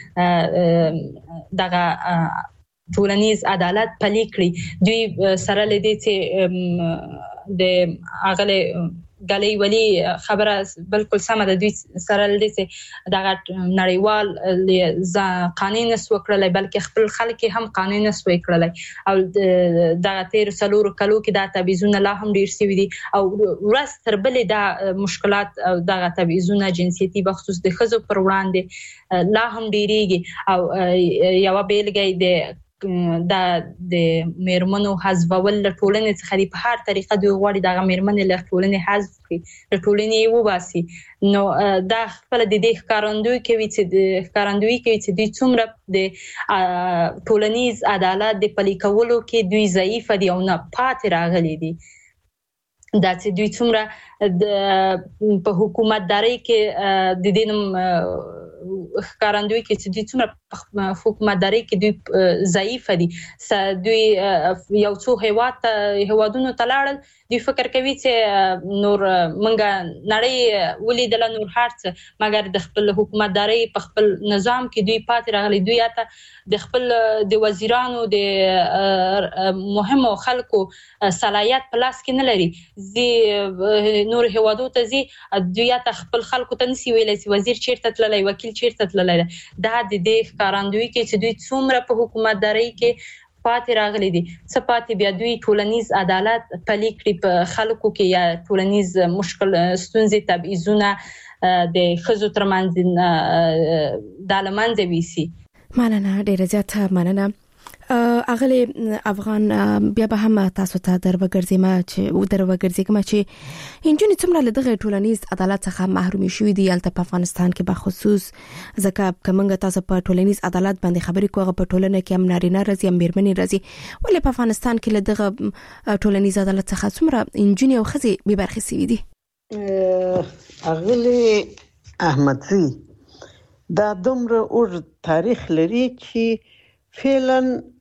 دغه ټولنیز عدالت پلي کړي. دوی سره لدی چې د اغله غلي ولی خبره بالکل سمه ده. دوی سره لدی چې دغه نړیوال قانون نسو کړلای بلکې خپل خلک هم قانون نسو کړلای او دغه تیر څلورو کلو کې دا تبعیضونه لا هم ډیر سوي دي او ورځ تر بلې دا مشکلات او دغه تبعیضونه جنسیتي بخصوص د ښځو پر وړاندې لا هم ډیریږي او یو بیلګه د میرمنو حذفول له ټولنې څخه په هر طریقه دوی غواړي دغه میرمنې له ټولنې حذف کړي له ټولنې وباسي. نو دا خپل د دې ښکارندوی کوي چې دوی څومره د ټولنیز عدالت د پلي کولو کې دوی ضعیف دي او نه پاتې راغلي دي. دا چې دوی څومره په حکومتداري کې د دینم ښکارندوی کې چې دوی څومره حکومتداري کې دوی ضعیف دي. دوی یو څو هیوادونو ته لاړل دوی فکر کوي چې نور منګه نړۍ ولیدل نور هرڅ مګر د خپل حکومتداري په خپل نظام کې دوی پاتې راغلي. دوی اته د خپل د وزیرانو د مهمو خلکو صلاحیت په لاس کې نه لري. نور هیوادو ته دوی اته خپل خلکو ته نسی ویلای چې وزیر چیرته تللی وکیل چیرته تللی. دا د دې ښکارندوی کې چې دوی څومره په حکومتداري کې پاتې راغلي دي څه پاتې بیا دوی ټولنیز عدالت پلي کړي په خلکو کې یا ټولنیز مشکل ستونزې تبعیضونه د ښځو ترمنځ د لمنځه ویسي. مننه ډیره زیاته مننه. اغلی افغان بیا به هم تاسو ته دروګرځم چې انجونې څومره له دغه ټولنیز عدالت څخه محروم شوې دي البته په افغانستان کې به خصوص ځکه کومه تاسو په ټولنیز عدالت باندې خبرې کوغه په ټولنه کې هم نارینه راځي هم میرمنې راځي ولې په افغانستان کې له دغه ټولنیز عدالت څخه څومره انجونې او ښځې به برخې سوي دي؟ اغلی احمدزي دا دومره اوږد تاریخ لري چې فعلا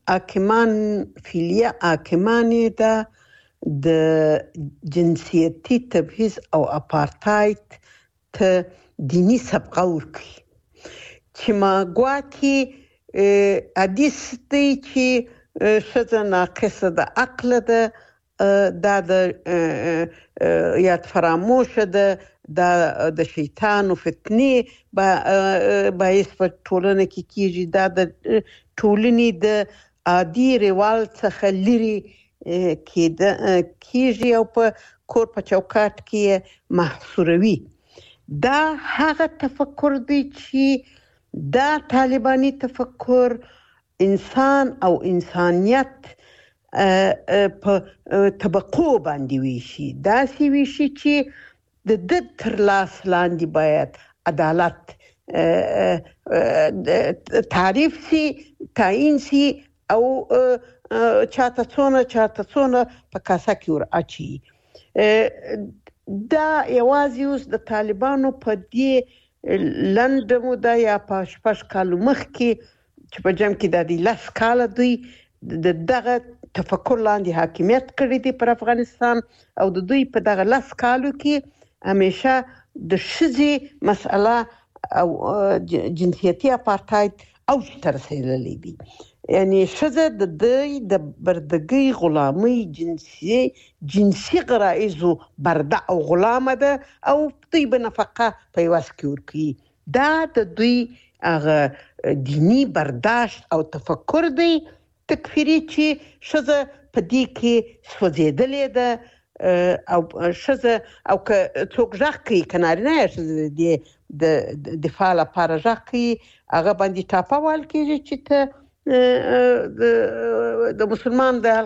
حاکمانی دا د جنسیتي تبعیض او اپارتاید ته دینی سبقه ورکړي چې ما ګواکې حدیث دی چې ښځه ناقصه د عقل ده دا د یاد فراموشه ده دا د شیطان او فتنې باعث په ټولنه کې کیږي دا د ټولنې د عادي روال څخه لري کیږي او په کور په چوکاټ کې محصوروي. دا هغه تفکر دی چې دا طالباني تفکر انسان او انسانیت په طبقو باندې ویشي داسې ویشي چې د تر لاس لاندې باید عدالت تعریف سي تعین سي او چاته څونه په کاسه کې ور اچي. دا یوازې اوس د طالبانو په دې لنډ موده یا په 6 کال مخکې چې په جمع کې د 10 کال دوی دغه تفکر لاندې حاکمیت کړی دی پر افغانستان او د دوی په دغه 10 کالو کې همیشه د ښځې مسأله او جنسیتي اپارتاید او تر رسیدلې دي. یعنی ښځه د بردګۍ غلامۍ جنسي غرایزو برده او غلامه ده او دوی به نفقه په یواز کې ورکوي. دا د دوی هغه دینی برداشت او تفکر دی تکفیری چې ښځه په دې کې سوځېدلې ده او ښځه او که څوک غږ کوي که نارینه یا ښځه د دفاع لپاره غږ کوي هغه باندې ټاپه وهل کېږي چې ته د مسلمان د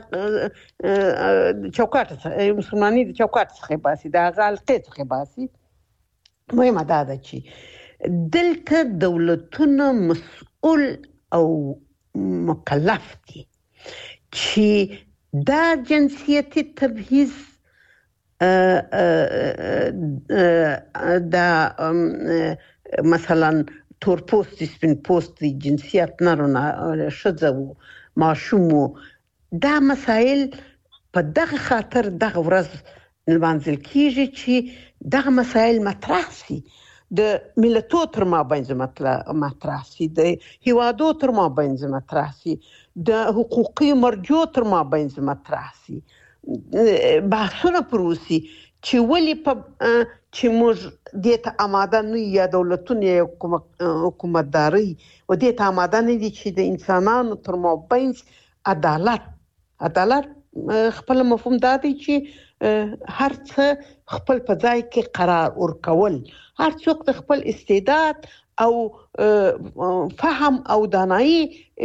چوکاټ مسلمانۍ د چوکاټ څخه باسي د هغه حلقې څخه باسي. مهمه دا ده چې دلته دولتونه مسؤل او مکلف دي چې دا جنسیتي تبعیض دا مثلا تور پوست سپین پوست جنسیت نارونه شذو ماشوم دا مسائل په دغه خاطر دغه ورځ لمانځل کیږي چې دغه مسائل مطرح شي د ملتونو تر مابین مطرح شي د هیوادو تر مابین مطرح شي د حقوقي مرجو تر مابین مطرح شي بحثونه پروسي چې ولې په چې موږ د ته آماده نه یا دولتونه حکومتداري و د ته آماده نه دي چې د انسانانو تر مابین عدالت خپل مفهوم دا دی چې هر څه خپل په ځای کې قرار ورکول هر څوک د خپل استعداد او فهم او دانایی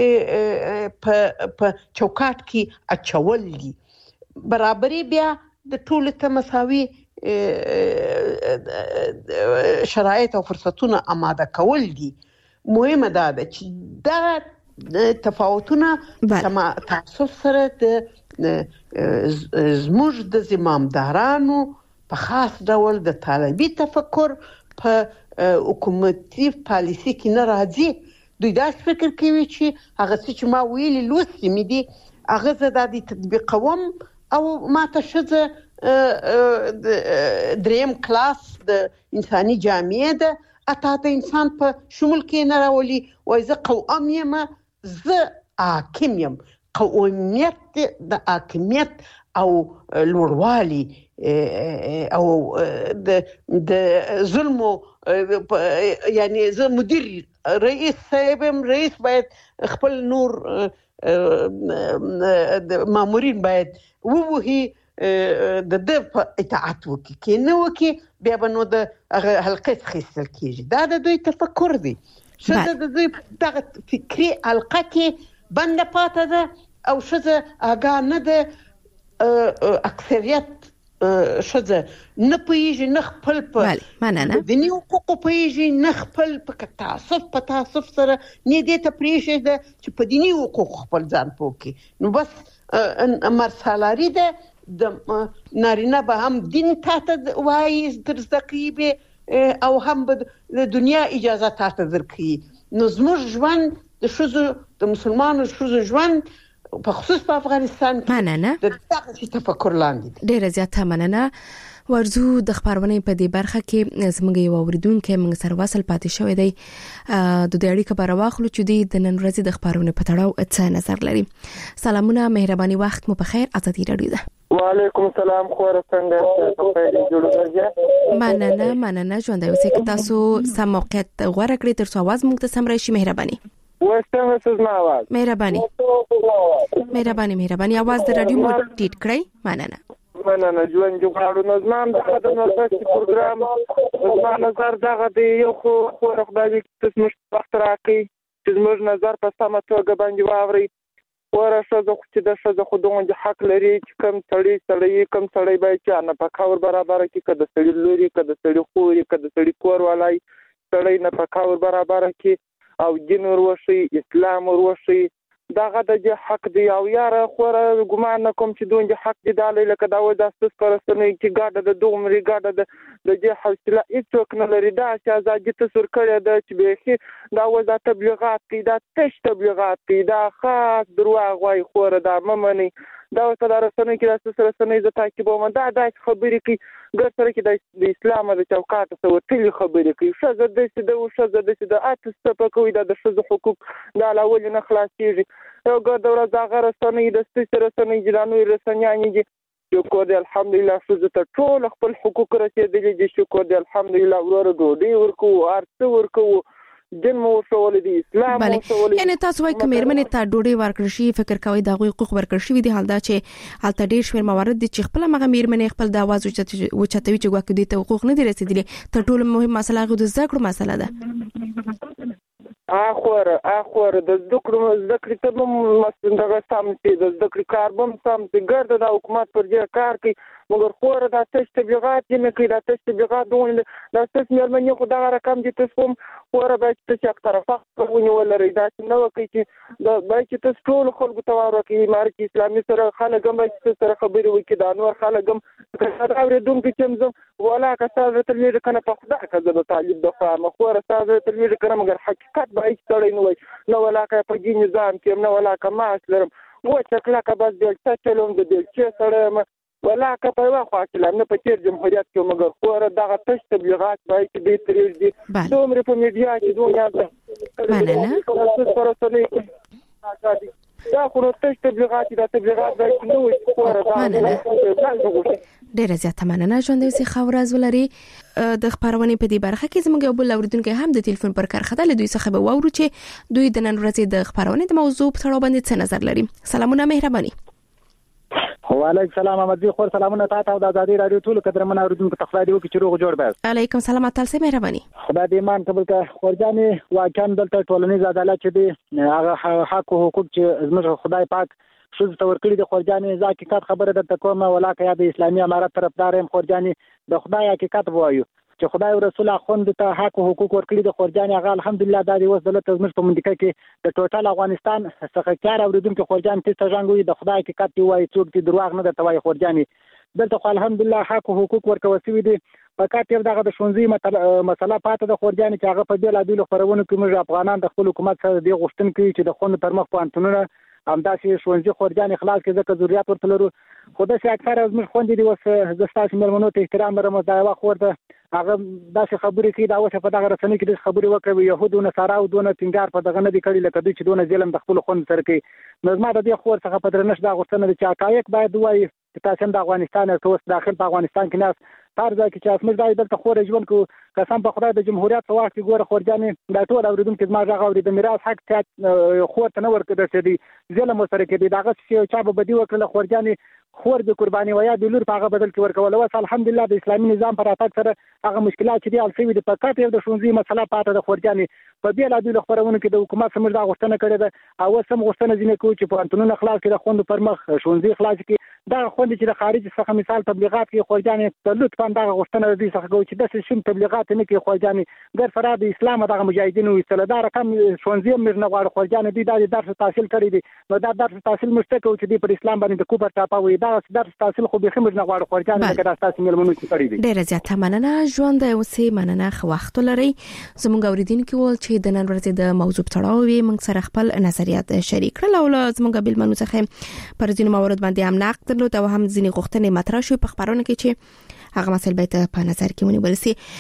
په چوکاټ کې اچول دي برابرۍ بیا د ټولو ته مساوي شرایط او فرصتونه آماده کول دي مهمه ده چې دا تفاوتونه تعصب سره د زموږ د زمامدارانو په خاص ډول د طالبي تفکر په حکومتي پالیسي کې نه راځي دوی دا فکر کوي چې هغه چې ما ویلي لوستي مې دي هغه زه دا د تطبیقوم او ما ته شزه دریم کلاس د انساني جامعه ده اته د انسان په شمول کې نه راولي وای زه قوم یم زه حاکم یم قومیت د حاکمیت او لوړوالي او د ظلم یعنی زه مدیر رئیس باید خپل نور مامورین باید ووهي د اطاعت وکي کې نو وکي بیا به نو د حلقې خېستل کېږي دا د دوی تفکر دی شته د دوی دغه فکري حلقه کې بند پاتې ده او شته اګه نه ده اکثریت شته نه پېژي نه خپل په دیني حقوق پېژي نه خپل په تعصب سره نه دې ته پېژي ده چې په دیني حقوق خپل ځان پوکي نو بس مرسالاري ده د نارینه به هم دین ته وایي تر زقیبه او هم د دنیا اجازه ته درکې نو زموږ ژوند د شوزو د مسلمانانو شوزو ژوند په خصوص په افغانستان کې د دغه تفکر لاندې ډیره زیاته مننه ورزو د خبرونه په دې برخه کې زموږ یو اوریدونکو موږ سره وصل پاتې شوې دی د دې اړیکه پر واخلو چې د نن ورځې د خبرونه په تړاو څه نظر لري سلامونه مهرباني وخت مو په خیر ازادي رادیو ده وعلیکم السلام خور څنګه مننه ژوند اوسې تاسو سم موقعیت غوړه کړی تر څو आवाज موږ ته سم راشي مهرباني وسته سزما आवाज مهرباني आवाज د رادیو مو ټیټ کړئ مننه ژوند جوړو نظام د نوښت پروګرام زما نظر دغه دی یو خو خدای دې تاسو وخت راکړي چې زموږ نظر په سمه توګه باندې واوري ورشه زه خو چې د شزه خو دغه حق لري چې کم سړی باید چې نه پکاور برابر کې کده سړی لوري کده سړی خوري کده سړی کور ولای سړی نه پکاور برابر کې او دین وروشي اسلام وروشي دغه د حق دی او یاره خور ګمان کوم چې دوی حق دی دالې لکه دا وای د اساس پرستنه کې ګاډه د دومري ګاډه د حوصله هیڅوک نه لري دا چې ازادي تاسو کړی د چې به دا وځه تبلیغات کې دا تش تبلیغات کې دا خاص دروغ وای خور دا ممنه دا څه درسنه کې تاسو سره سنې د تعقیبوم دا خبرې کې ګر سره کې د اسلام د چوکاټ سره تل خبرې کې شزه د اته په کوي د شزه حقوق دا لاول نه خلاصيږي یو ګر د ورځ هغه رسنۍ د سره سنې جلانو رسنیانې دي شکر دی الحمدلله شزه ته ټول خپل حقوق رسیدلې دي شکر دی الحمدلله ورور ډوډۍ ورکو ارڅ ورکو دین مو شول دي اسلام مو شول دي یعنی تاسو وايي کمرمنه ته ډوډۍ ورکړ شي فکر کوي دا حقوق ورکړ شي دي حال دا چې حالت ډیر شمیر موارد دي چې خپل مغه میرمنه خپل د आवाज وچتوي چې واکدي ته حقوق نه دي رسیدلي ته ټول مهم مسله غو د ذکر مسله ده اخور د ذکر ته مو مسندغه سم چې د ذکر کاربم سم چې ګرځي د حکومت پر ځای کار کوي مګر خور دا تش تبلیغات یې کوي دا تش تبلیغات دونه دا تش مېرمنې خو دا رقم دي تاسو هم خور به چې یک طرفه ونیول لري دا نو کوي چې دا به چې تاسو ټول خلکو ته ورکړي امارت اسلامي سره خلک هم چې سره خبرې وکړي دا نور خلک هم دا اورېدونکو چې زم ولا که تاسو ته لري کنه په خدای که د طالب د خوا مخور تاسو ته لري کنه مګر حقیقت به هیڅ تړي نه وي نو ولا که په دې نظام کې نه ولا که معاش لرم و چې کله که بس د چلون د چې سره ولا که په واخوا چې نه په تیر جمهوریت کې مګر خور دغه تش تبلیغات به چې دې ترې دي دومره په میډیا کې دا خو تش تبلیغات د تبلیغات به نو خور دا ډیره زیاته مننه ژوند یې خاورز ولري د خبرونه په دې برخه کې زموږ یو بل اوریدونکو هم د ټلیفون پر کار خدای له دوی څخه به وورو چې دوی د نن ورځې د خبرونه د موضوع په اړه باندې څه نظر لري. سلامونه مهرباني. وعلیکم السلام احمد خور سلامونه تاسو د آزادۍ رادیو ټول قدرمن اوریدونکو ته خدای دې وکړي چې روغ جوړ بس. علیکم السلام تاسو مهرباني. خدای دې ایمان قبول کړي. خورجانې واقعا دلته ټولنیز عدالت چې دی هغه حق او حقوق چې زموږ خدای پاک شوز تور کړی د خورجانې حقیقت خبره د تکومه ولاکه یا د اسلامي امارت طرفدار هم خورجانې د خدای حقیقت وایو چې خدای او رسول اخوند ته حق او حقوق ورکړي د خورجانې هغه الحمدلله د دې وس دولت زموږ په منډکه کې د ټوټال افغانستان څخه کار اوریدونکو خورجان ته څنګه د خدای حقیقت وایي څوک دې دروغ نه د توای خورجانې دلته خو الحمدلله حق او حقوق ورکوي شوی دي فقط یو دغه د شونځي مسله پاتې د خورجانې چې هغه په بیل ادل خبرونه کې موږ افغانان د خپل حکومت سره د غوښتن کوي چې د خوند پر مخ پانتونونه همداسې شونځي خورجانې خلاص کې ځکه ضرورت ورته لرو خو د سي اکثر از موږ خوندې دي وس زستاسو ملمنو ته احترام لرم دا یو خورده هغه داسې خبرې کوي دا اوس په دغه رسنۍ کې د خبرې وکړي يهودو نه سارا او دونه ټینګار په دغه نه دي کړي لکه دوی چې دونه ظلم د خپل خوند سره کوي نو زما د دې خور څخه په درنښت دا غوښتنه ده چې حقایق باید وایي چې تاسو د افغانستان او اوس داخل په افغانستان کې ناس فرض کې چې اسمه ځای دلته خور ژوند کو قسم په خدای د جمهوریت په وخت کې ګوره خورجانې دا ټول اوریدونکو زما غږ اوري د میراث حق ته خور ته نه ورکړل چې دی ظلم سره کې دی داغه چې چا به بدی وکړه خورجانې خور د قرباني ویا د لور په هغه بدل کې ورکول او الحمدلله د اسلامي نظام پر اساس سره هغه مشکلات چې دی الفوی د فقط یو د شونځي مسله پاتې د خورجانې په بیل ادل خبرونه کې د حکومت سمج دا غوښتنه کړې ده او سم غوښتنه ځینې کوي چې په انټونو خلاص کې د خوند پر مخ شونځي خلاص کې دا خوند چې د خارج څخه مثال تبلیغات کې خورجانې د لطفا دا غوښتنه دي څخه کوي چې د شین تبلیغات نه کې خورجانې ګر فراد اسلام دغه مجاهدینو استل دا رقم شونځي موږ نه غواړو خورجانې دي د درس تحصیل کړی دي نو دا درس تحصیل مشتکو چې دی پر اسلام باندې د کوپر ټاپوي دا درس تحصیل خو به موږ نه غواړو خورجانې کې دا تاسو ملمنو کې کړی دي ډیره زیاته مننه ژوند اوسې مننه خو وخت لري زموږ اوریدونکو ول چې د نن ورځې د موضوع تړاو وي موږ سره خپل نظریات شریک کړل او زموږ بل منو څخه پر ځینو موارد باندې هم نقد درلود او هم ځینې غوښتنې مطرح شوې په خبرونه کې چې هغه مسله به په نظر کې ونیول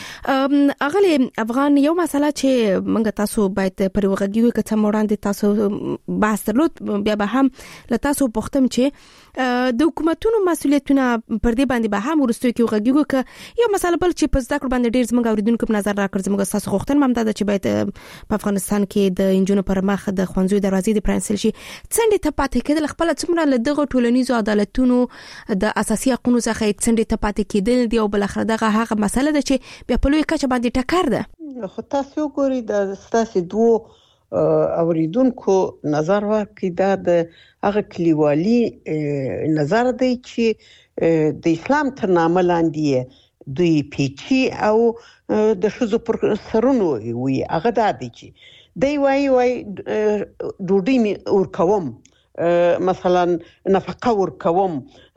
شي اغلی افغان یو مسله چې موږ تاسو باید پر وګړو کې څه وړاندې تاسو بحث درلود بیا به هم له تاسو پوښتم چې د حکومتونو مسؤلیتونه پر دې باندې به هم ورستوي کې وګړو کې یو مسله بل چې په ذکر باندې ډیر زموږ اوریدونکو په نظر راکړ زموږ تاسو غوښتنه هم ده چې باید په افغانستان کې د انجونو پر مخ د خوندزوی دروازې د پرانسل شي څنګه ته پاتې کېدل خپل څومره له دغه ټولنیزو عدالتونو د اساسي حقوقو څخه څنګه ته پاتې کېدل دی او بل اخر دغه هغه مسله ده چې بیا په لوی کچه باندې ټکر ده خو تاسو ګورئ د ستاسو دوه اوریدونکو نظر ورکړي دا د هغه کلیوالي نظر دی چې د اسلام تر نامه لاندې دوی پیچي او د شذو پر سرونو وي هغه دا دی چې دی وای ډوډۍ می ورکوم مثلا نفقه ورکوم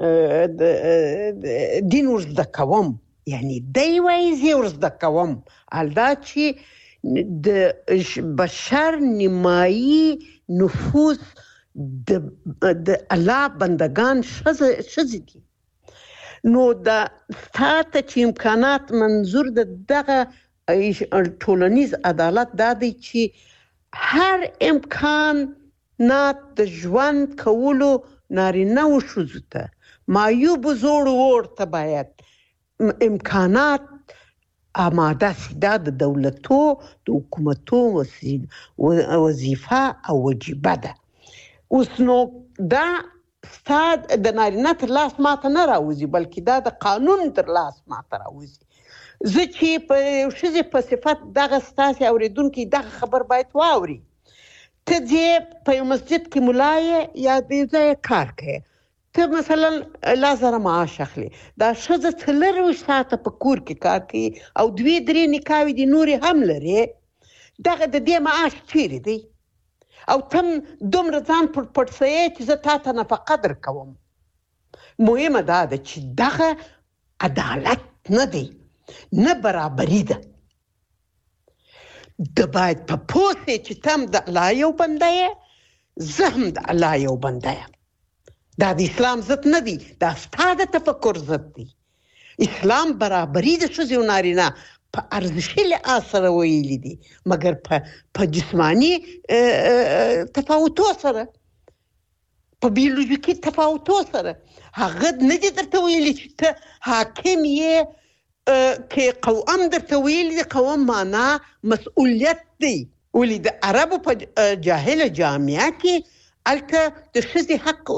دین ورزده کوم یعنی دی وای زی ورزده کوم الدا چې د بشر نیمایي نفوس د الله بندگان شذ دي نو دا ستاته چې امکانات منظور دغه ټولنیز عدالت دا دی چې هر امکان نات د ژوند کولو نارینه او ښځو ته معیوب زوړ ورته باید امکانات آماده سي دا د دولتو د حکومتو وظیفه او وجیبه ده اوس نو دا ستاد د نارینه تر لاس ماته نه راوځي بلکې دا د قانون تر لاس ماته راوځي زه چې په ښځې په صفت دغه ستاسې اوریدونکي دغه خبر باید واوري ته ځې په یو مسجد کې ملا یې یا د ځای کار کوې ته مثلا لازر معاش اخلي دا شزه څلور ساعته په کور کې کار کوي او 2-3 نکاوي دي نوري هم لري دغه د دې معاش چیرې دی او تم دومره ځان پر پټسې چې زه تا ته نه په قدر کوم. مهمه دا ده چې دغه عدالت نه دی نه برابري ده. د باید په پوسې چې تم د الله یو بنده یې زه هم د الله یو بنده یم. دا د اسلام ضد نه دی دا ستا د تفکر ضد دی. اسلام برابري د ښځې او نارینه په ارزښي لحاظ سره ویلي دي مګر په جسماني تفاوتو سره په بیولوژیکي تفاوتو سره هغه نه دي درته ویلي چې ته حاکم یې کې قوم درته ویلي دي. قوم معنا مسؤلیت دی. ولې د عربو په جاهله جامعه کې الته د ښځې حق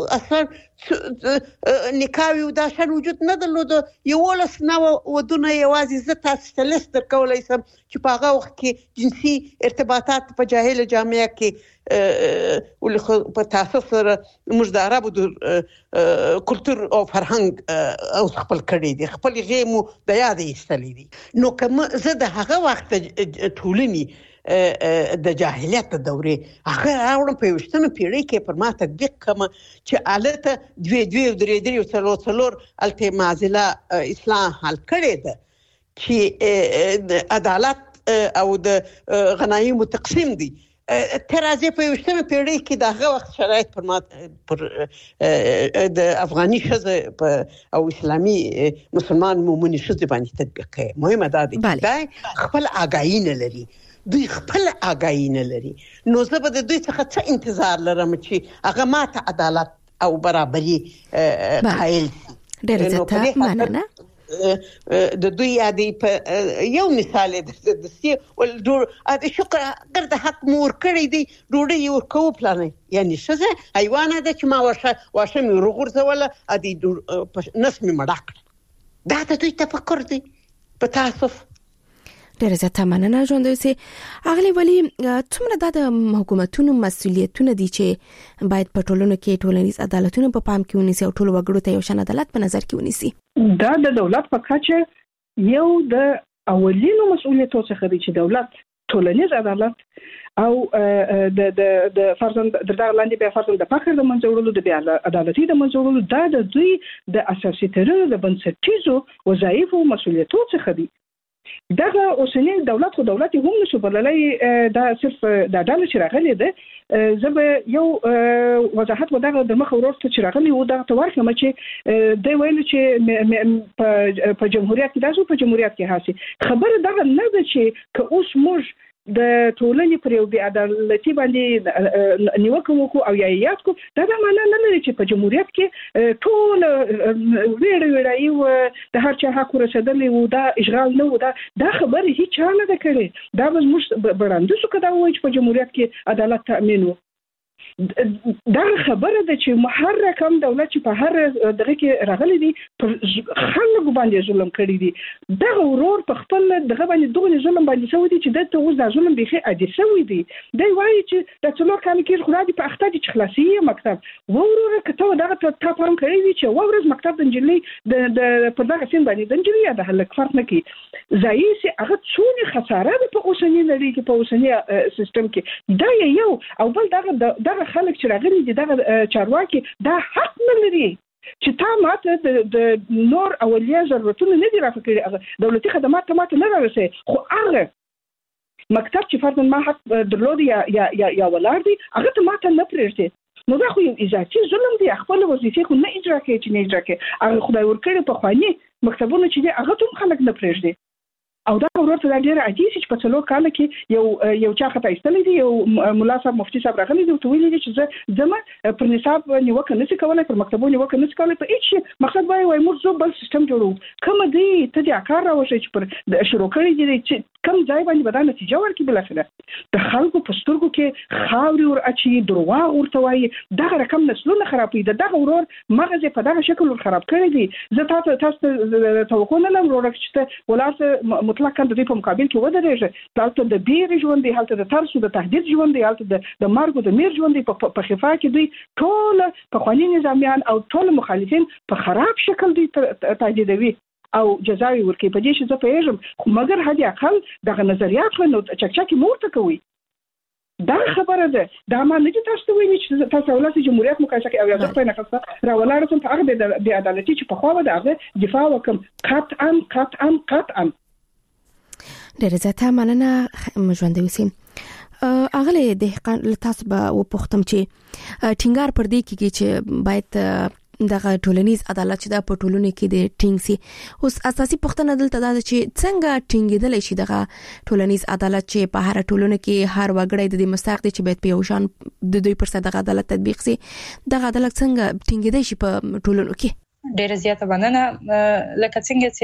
اثر نکاوي او دا شان وجود نه درلوده. 11 نوع ودونه یوازې زه تاسو ته لیست درکولی شم چې په هغه وخت کې جنسي ارتباطات په جاهله جامعه کې ولې په تاسو سره موږ د عربو د کلتور او فرهنګ او خپل کړی دي خپل غیمو د یاد ایستلی دي. نو کوم زه د هغه وخت ټولنې د جاهلیت د دورې هغه راوړم په 21مه پیړۍ کې پر ما تطبیق کوم چې الته 2 3 4 الته معضله اسلام حل کړی ده چې عدالت او د غنایمو تقسیم دي. ترازی په 21مه پیړۍ کې دغه وخت شرایط پر ما پر د افغاني ښځې او اسلامي مسلمان مومني ښځې باندې تطبیق کوي. مهمه دا ده چې خپل آگاهی نه لري دوی خپل آگاهی نه لري. نو زه به د دوی څخه څه انتظار لرم چې هغه ماته عدالت او برابري قایل شي. ډېر زیاته مننه. د دوی یادې په یو مثال د سی ول د شکر ګرد حق مور کړی دی ډوډۍ یې ورکوو پلانې یعنی ښځه حیوانه ده چې ما واښه مې ورغورځوله ادي نس مې مړه کړه. دا د دوی تفکر دی په تاسف. ډېر زیاته مننه ژوند اوسئ. اغلی ولی څومره د حکومتونو مسؤلیتونه دي چې باید په ټولنو کې ټولنیز عدالتونه په پام کې ونیسي او ټول وګړو ته یو شان عدالت په نظر کې ونیسي؟ دا د دولت په کچه یو د اولینو مسؤلیتونو څخه دی چې دولت ټولنیز عدالت او د فرضاً د دغه لاندې بیا فرضاً د فقر د منځورولو د بیا عدالتي د منځورولو دا د دوی د اساسي ترونو د بنسټیزو وظایفو مسؤلیتونو څخه دی. دغه اوسنی دولت خو دولت هم نشو بللای دا صرف د ډول چې راغلی ده. زه به یو وضاحت ودغه د مخ ورور ته چې راغلی و دا ته ورکړم چې د ویل چې په جمهوریت کې داسو په جمهوریت کې هاسي خبره دغه نه ده چې که اوس موږ د ټولنې پر یو بی عدالتي باندې نیوکه وکړو او یاد کو دا معنا نه لري چې په جمهوریت کې ټول ویړی د هر چا حق رسیدلی وو دا اشغال نه وو دا خبره هیڅ نه ده کړې. دا به موږ براندو څه کدا وایي چې په جمهوریت کې عدالت تامین وو. دا خبره ده چې محرک هم دولت چې په هر دغه کې راغلي دي پر خلکو باندې ظلم کړی دي. دا ورور په خپل دغه باندې دغه ظلم باندې سوي دي چې دته اوس دا ظلم به عادي سوي دي. دا وایي چې د څلور کال کې خو راځي په اخته دي چې خلاصي مکتب ورور کته دغه ته پام کړی دي چې ورځ مکتب د انجلۍ د په دغه سین باندې د انجلۍ د هلک فرق نه کوي. ځای سي هغه څونه خساره ده په اوسنی نړۍ کې په اوسنی سیستم کې. دا یو او بل دغه خلک چې راغلي دي دغه چارواکي دا حق نه لري چې تا ماته د نور اولیا ضرورتونه نه دي راکړي. دولتي خدمات ته ماته نه رارسي خو هغه مکتب چې فرضاً ما حق درلود یا ولار دي هغه ته ماته نه پرېږدي. نو دا خو یو اضافي ظلم دی. خپل وظیفې خو نه اجرا کوي چې نه اجرا کوي. هغه خدای ورکړي په خواني مکتبونه چې دي هغه ته خلک نه پرېږدي. او دا ورته د ډیر عادي چې په څلور کال کې یو چا خطا ایستلی دی یو مولا صاحب مفتي صاحب راغلی دی ته ویلي چې زه زما پر نصاب نیوکه نشي کولای پر مکتبونو نیوکه نشي کولای په هیڅ مقصد وای موږ زو بل سیستم جوړو کوم دی ته د کار راوښي چې پر شروع کړی دی چې کم ځای باندې بدل نتیجه ورکړي بل څه د خلکو په سترګو کې خاوري ور اچي دروا ورته وای دغه رقم نسلونه خرابوي دغه ورور مغز په دغه شکل خراب کړی دی. زه تاسو توقع نه لرم ورور چې ولاسه مطلقاً د دې په مقابل کې ودرېږي، هلته د بیرې ژوند دی، هلته د ترس او د تهدید ژوند دی، هلته د مرګ او د میر ژوند دی. په خفا کې دوی ټول پخواني نظامیان او ټول مخالفین په خراب شکل دوی تهدیدوي او جزاوي ورکوي. په دې چې زه پوهېږم، مګر حد اقل دغه نظریات نو چکچکې مورته کوي. دا خبره ده، دا ما نه دي تاسو ته ویلي چې تاسو ولسی جمهوریت مقایسه کوي او یو ځل په نقصه راولاړم په هغه د عدالتي چې په خو ده هغه دفاع وکم قطعا. ډېر زیاته مننه ژوند وسیم. اغله دهقان تاسو به وپوښتم چې ټینګار پر دې کېږي چې باید دغه ټولنیز عدالت چې د پټولونو کې د ټینګ سي. اوس اساسي پوښتنه دلته ده چې څنګه ټینګېدل شي دغه ټولنیز عدالت چې په هر ټولنه کې هر وګړی د دې مستحق دي چې باید په یو شان د دوی پر سر دغه عدالت تطبیق سي. دغه عدالت څنګه ټینګېدای شي په ټولنو کې؟ ډېر زیاته مننه. لکه څنګه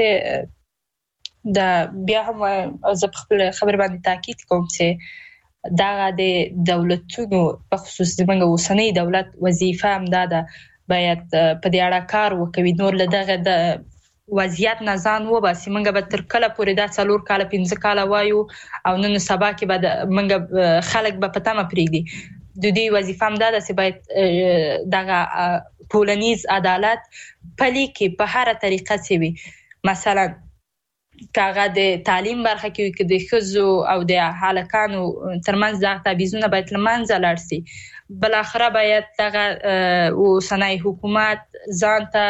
چې د بیا هم زه خپل خبر باندې تاکید کوم چې دغه د دولتونو په خصوص زموږ اوسنی دولت وظیفه هم ده باید په دې اړه کار وکوي، نور له دغه د وضعیت نه ځان وباسي. موږ به تر کله پورې دا 4 کاله 5 کاله وایو او نن سبا کې به موږ خلک به په تمه پرېږدي. د دې وظیفه هم ده چې باید دغه ټولنیز عدالت پلي کې په هر طریقه سي وي. مثلا کاغه د تعلیم برخه کې کې د ښځو او د هلکانو ترمنځ د تبعیضونه باید لمنځه لاړ شي. بل اخره باید دغه اوسنی حکومت ځان ته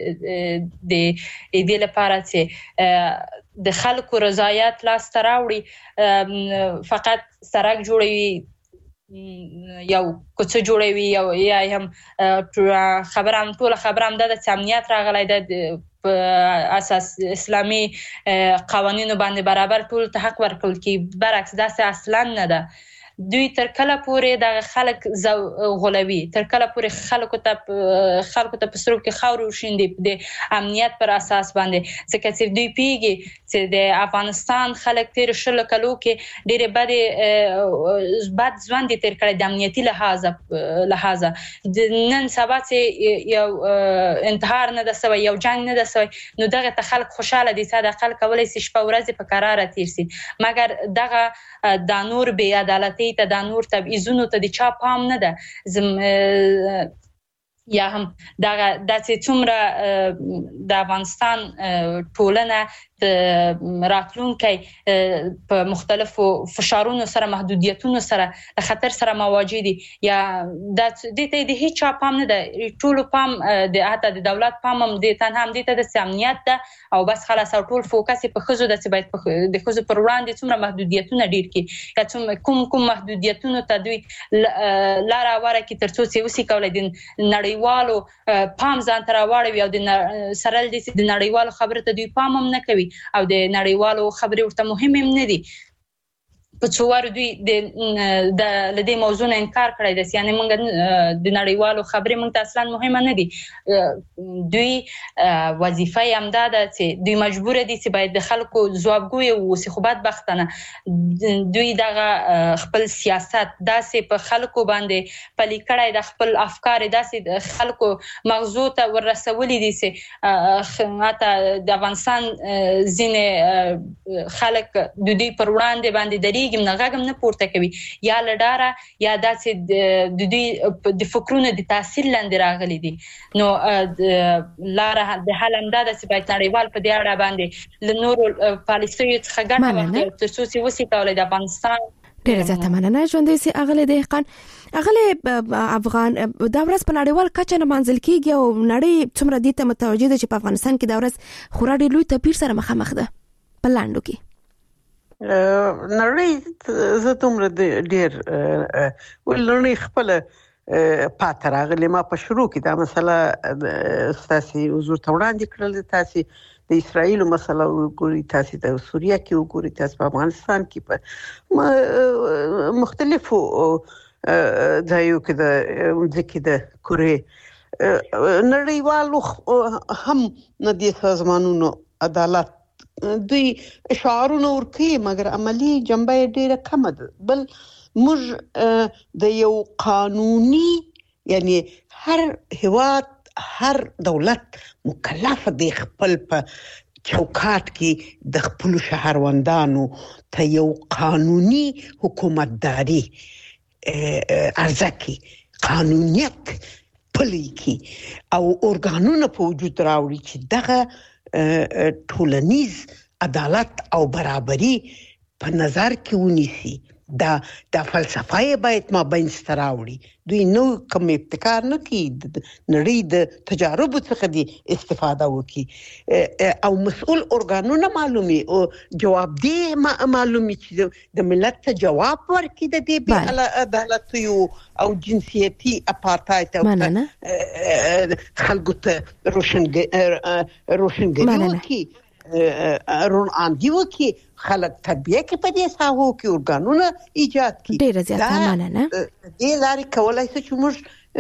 د دې لپاره چې د خلکو رضایت لاسته راوړي فقط سړک جوړوي یو کوڅه جوړوي یا هم ټول خبرم ده چې امنیت راغلی ده په اساس اسلامي قوانینو باندې برابر ټول ته حق ورکول کی. برعکس دا اصلا نه ده. دوی تر کله پورې د خلک غولوي، تر کله پورې خلکو ته په سرو کې خاور وشیندي د امنیت پر اساس باندې. ځکه چې دوی پیږي چې د افغانستان خلک تیر شل کلو کې ډېر بد ژوند تیر کړی د امنیتي لحاظه. نن سبا چې یو انتحار نه ده سوی، یو جنگ نه ده سوی، نو دغه ته خلک خوشاله دي چې د خلک کولای شي شپه ورځ په قرار تیر شي. مګر دغه د نور بې عدالتي ته د نور تبعیضونو ته د چا پام نه ده. یا هم دغه چې څومره د افغانستان ټولنه د راتلونکي په مختلفو فشارونو سره محدودیتونو سره خطر سره مواجه دي، یا د دې ته د هیڅ چا پام نه ده. ټول پام د حتی د دولت پام هم د تنها هم د امنیت ده او بس خلاص او ټول فوکس په ښځو ده چې باید د ښځو پر وړاندې څومره محدودیتونه ډیر کړي یا کوم محدودیتونه ته دوی لاره هواره کړي تر څو چې وسې کولی د نړیوالو پام ځان ته راواړوي او د سره له دې د نړیوالو خبرو ته دوی پام هم نه کوي او د نړیوالو خبرې ورته مهم هم نه دي. په څو وارو دوی د لدې موضوع نه انکار کړی دی، یعنی موږ د نړیوالو خبرې موږ ته اصلا مهمه نه دي. دوی وظیفه یې همدا ده چې دوی مجبور دي چې باید د خلکو ځوابګوی واوسي، خو بدبختانه دوی دغه خپل سیاست داسې په خلکو باندې پلي کړی د خپل افکار داسې د خلکو مغزو ته ورسولي دي چې حتی د افغانستان ځینې خلک د دوی پر وړاندې باندې دري غږم نه پورته کوي، یا لډاره یا داسې د دوی د فکرونو د تاثیر لاندې راغلي دي. نو لاره د حل همدا ده چې باید نړیوال په دې اړه باندې له نورو پالیسیو څخه ګټه واخلي تر څو چې وسې کولی د افغانستان. ډېره زیاته مننه ژوندی سي اغلې دهقان. اغلې افغان دا ورځ په نړیوال کچه نمانځل کیږي او نړۍ څومره دې ته متوجه ده چې په افغانستان کې دا ورځ خورا ډېر لوی توپیر سره مخامخ ده په لاندو کې. نړۍ زه دومره ډېر ولنړۍ خپله پاتې راغلې. ما په شروع کې دا مسله ستاسې حضور ته وړاندې کړل، تاسې د اسرائیلو مسله وګورئ، تاسې د سوریه کې وګورئ، تاسې په افغانستان کې په مختلفو ځایو کې د ځکه د کورې نړیوالو هم نه دي سازمانونو عدالت دوی شعارونه ورکوي مګر عملی جنبه یې ډېره کمه ده. بل موږ د یو قانوني یعنی هر هیواد هر دولت مکلف دی خپل په چوکاټ کې د خپل شهروندانو ته یو قانوني حکومتداري ارزکه قانونیت پلي کی او ارګانونه په وجود راوړي چې دغه ټولنیز عدالت او برابري په نظر کې ونیسي. دا فلسفه باید ما بین ستراوړي. دوی نو کوم ابتکار نه کوي، نړۍ د تجارب څخه دی استفاده وکي او مسؤل ارګانونه معلومي او جواب دی معلومي چې د ملت ته جواب ورکړي د دې بې عدالت او جنسيتي اپارټایډ او خلکو ته روشنګري وکي رون اندیو کې خلک تربیه کې په دې ساحو کې ارګانونه ایجاد کړي. ډیره زیاته مننه. دې لارې کولای شي چې موږ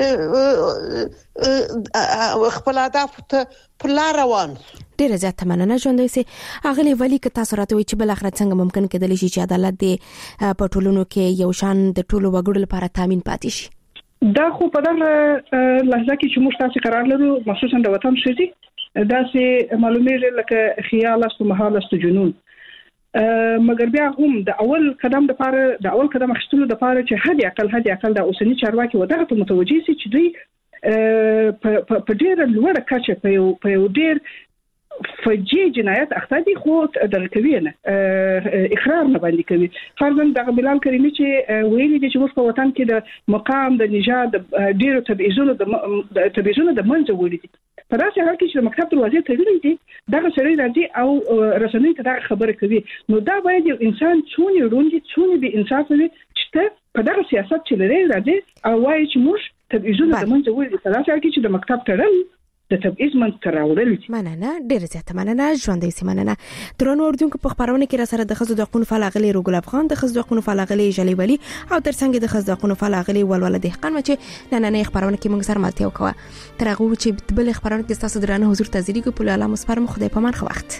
خپل اهداف ته په لار روان شو. ډیره زیاته مننه ژوندۍ سي. اغلی ولی که تاسو راته وي چې بل اخر څنګه ممکن کېدلی شي چې عدالت د پټولونو کې یو شان د ټولو وګړو لپاره تامین پاتې شي؟ دا خو په دغه لحظه کې چې موږ تاسو قرار لرو مخصوصا د وطن شې دا سه معلومه لکه خیال است و محال است جنون، مګر بیا هم د اول قدم اخیستلو د لپاره چې حد اقل د اوسنی چارواکي ودغه ته متوجي سي چې دوی په ډېر لوړه کچه په یو ډېر فجی جنایت اخته دي خو دغه کوي نه اقرار نه باندې کوي. فرضاً دغه بلال کریمی چې ویلي دي چې موږ په وطن کې د مقام د نژاد ډیرو تبعیضونو د منځه وړي دي. په داسې حال کې چې د مکتب دروازې تړلې دي دغه سړی راځي او رسنۍ ته دغه خبره کوي، نو دا باید یو انسان څونه روندي څونه به انصاف وي چې په دغه سیاست چې لري راځي او وایي چې موږ تبعیضونه د منځه وړي. په داسې حال کې چې د مکتب تړل د تبعیض منځ راوړل دي. مننه ډیره زیاته مننه ژوندۍ سي. مننه درنو اردوونکو. په خبرونه کې را سره د خزو د حقوقو فعال غلي روګل افغان، د خزو د حقوقو فعال غلي جلی ولی او ترڅنګ د خزو د حقوقو فعال غلي ولول دهقان چې نن خبرونه کې موږ سره مالتیا وکړه. تر هغه چې بل خبرونه کې تاسو درنه حضور تزریق په لاله مسپارم. خدای په امان. خو وخت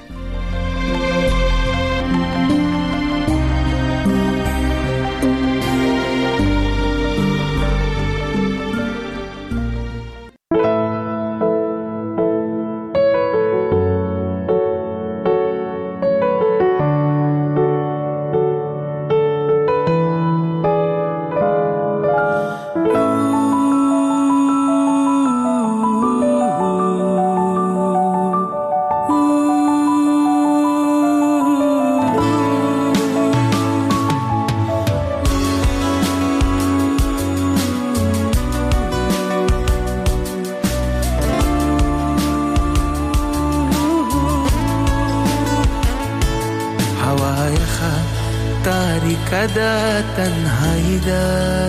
کدا تنهایی دا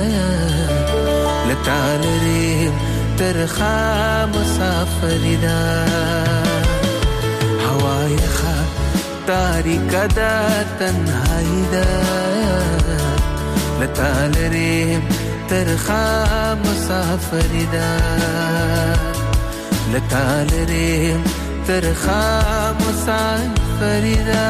لتعالریم ترخا مسافری دا هوای خا تاریک دا تنهایی دا لتعالریم ترخا مسافری دا لتعالریم ترخا مسافری دا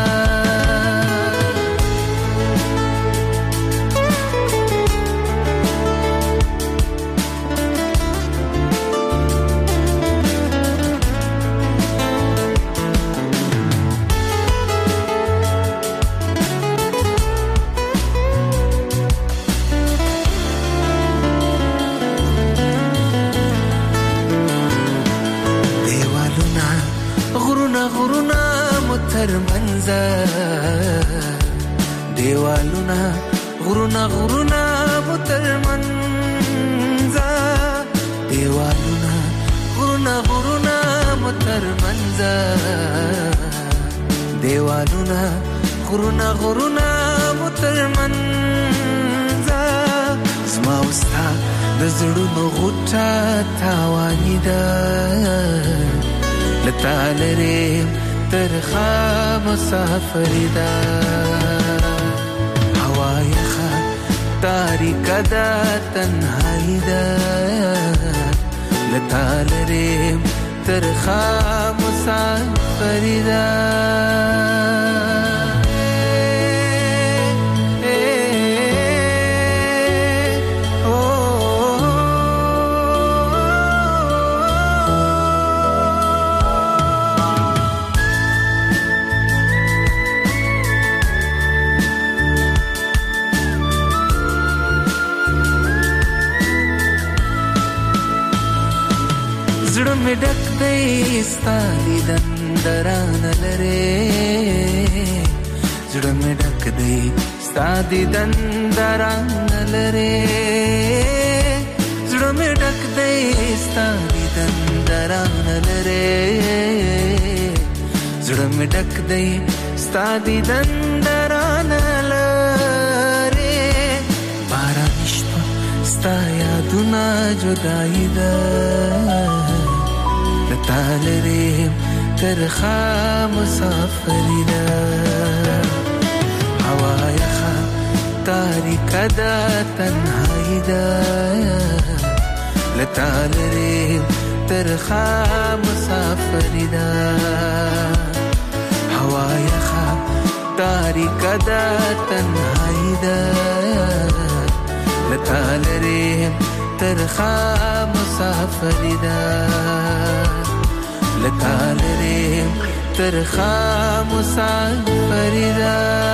دیوالونا غرونا مترمنزا دیوالونا غرونا مترمنزا دیوالونا غرونا مترمنزا زما وستا د زړونو غوټه تاوانی ده لتعالري ترخا مسافری دا هوای خا تاریک دا تنهایی دا لتعالري ترخا مسافری دا مې ډک دی ستا دیدن درانه لرې زړه مې ډک دی ستا دیدن درانه لرې زړه مې ډک دی ستا دیدن درانه لرې زړه مې ډک دی ستا دیدن درانه لرې باران شپه ستا یادونه جدایي ده لتا لرې ترخه مسافري ده هوا یخه تاریکه ده تنهایی ده لتا لرې ترخه مسافري ده هوا یخه تاریکه ده تنهایی ده لتا لرې ترخه مسافري ده لتا لرې ترخه مسافري ده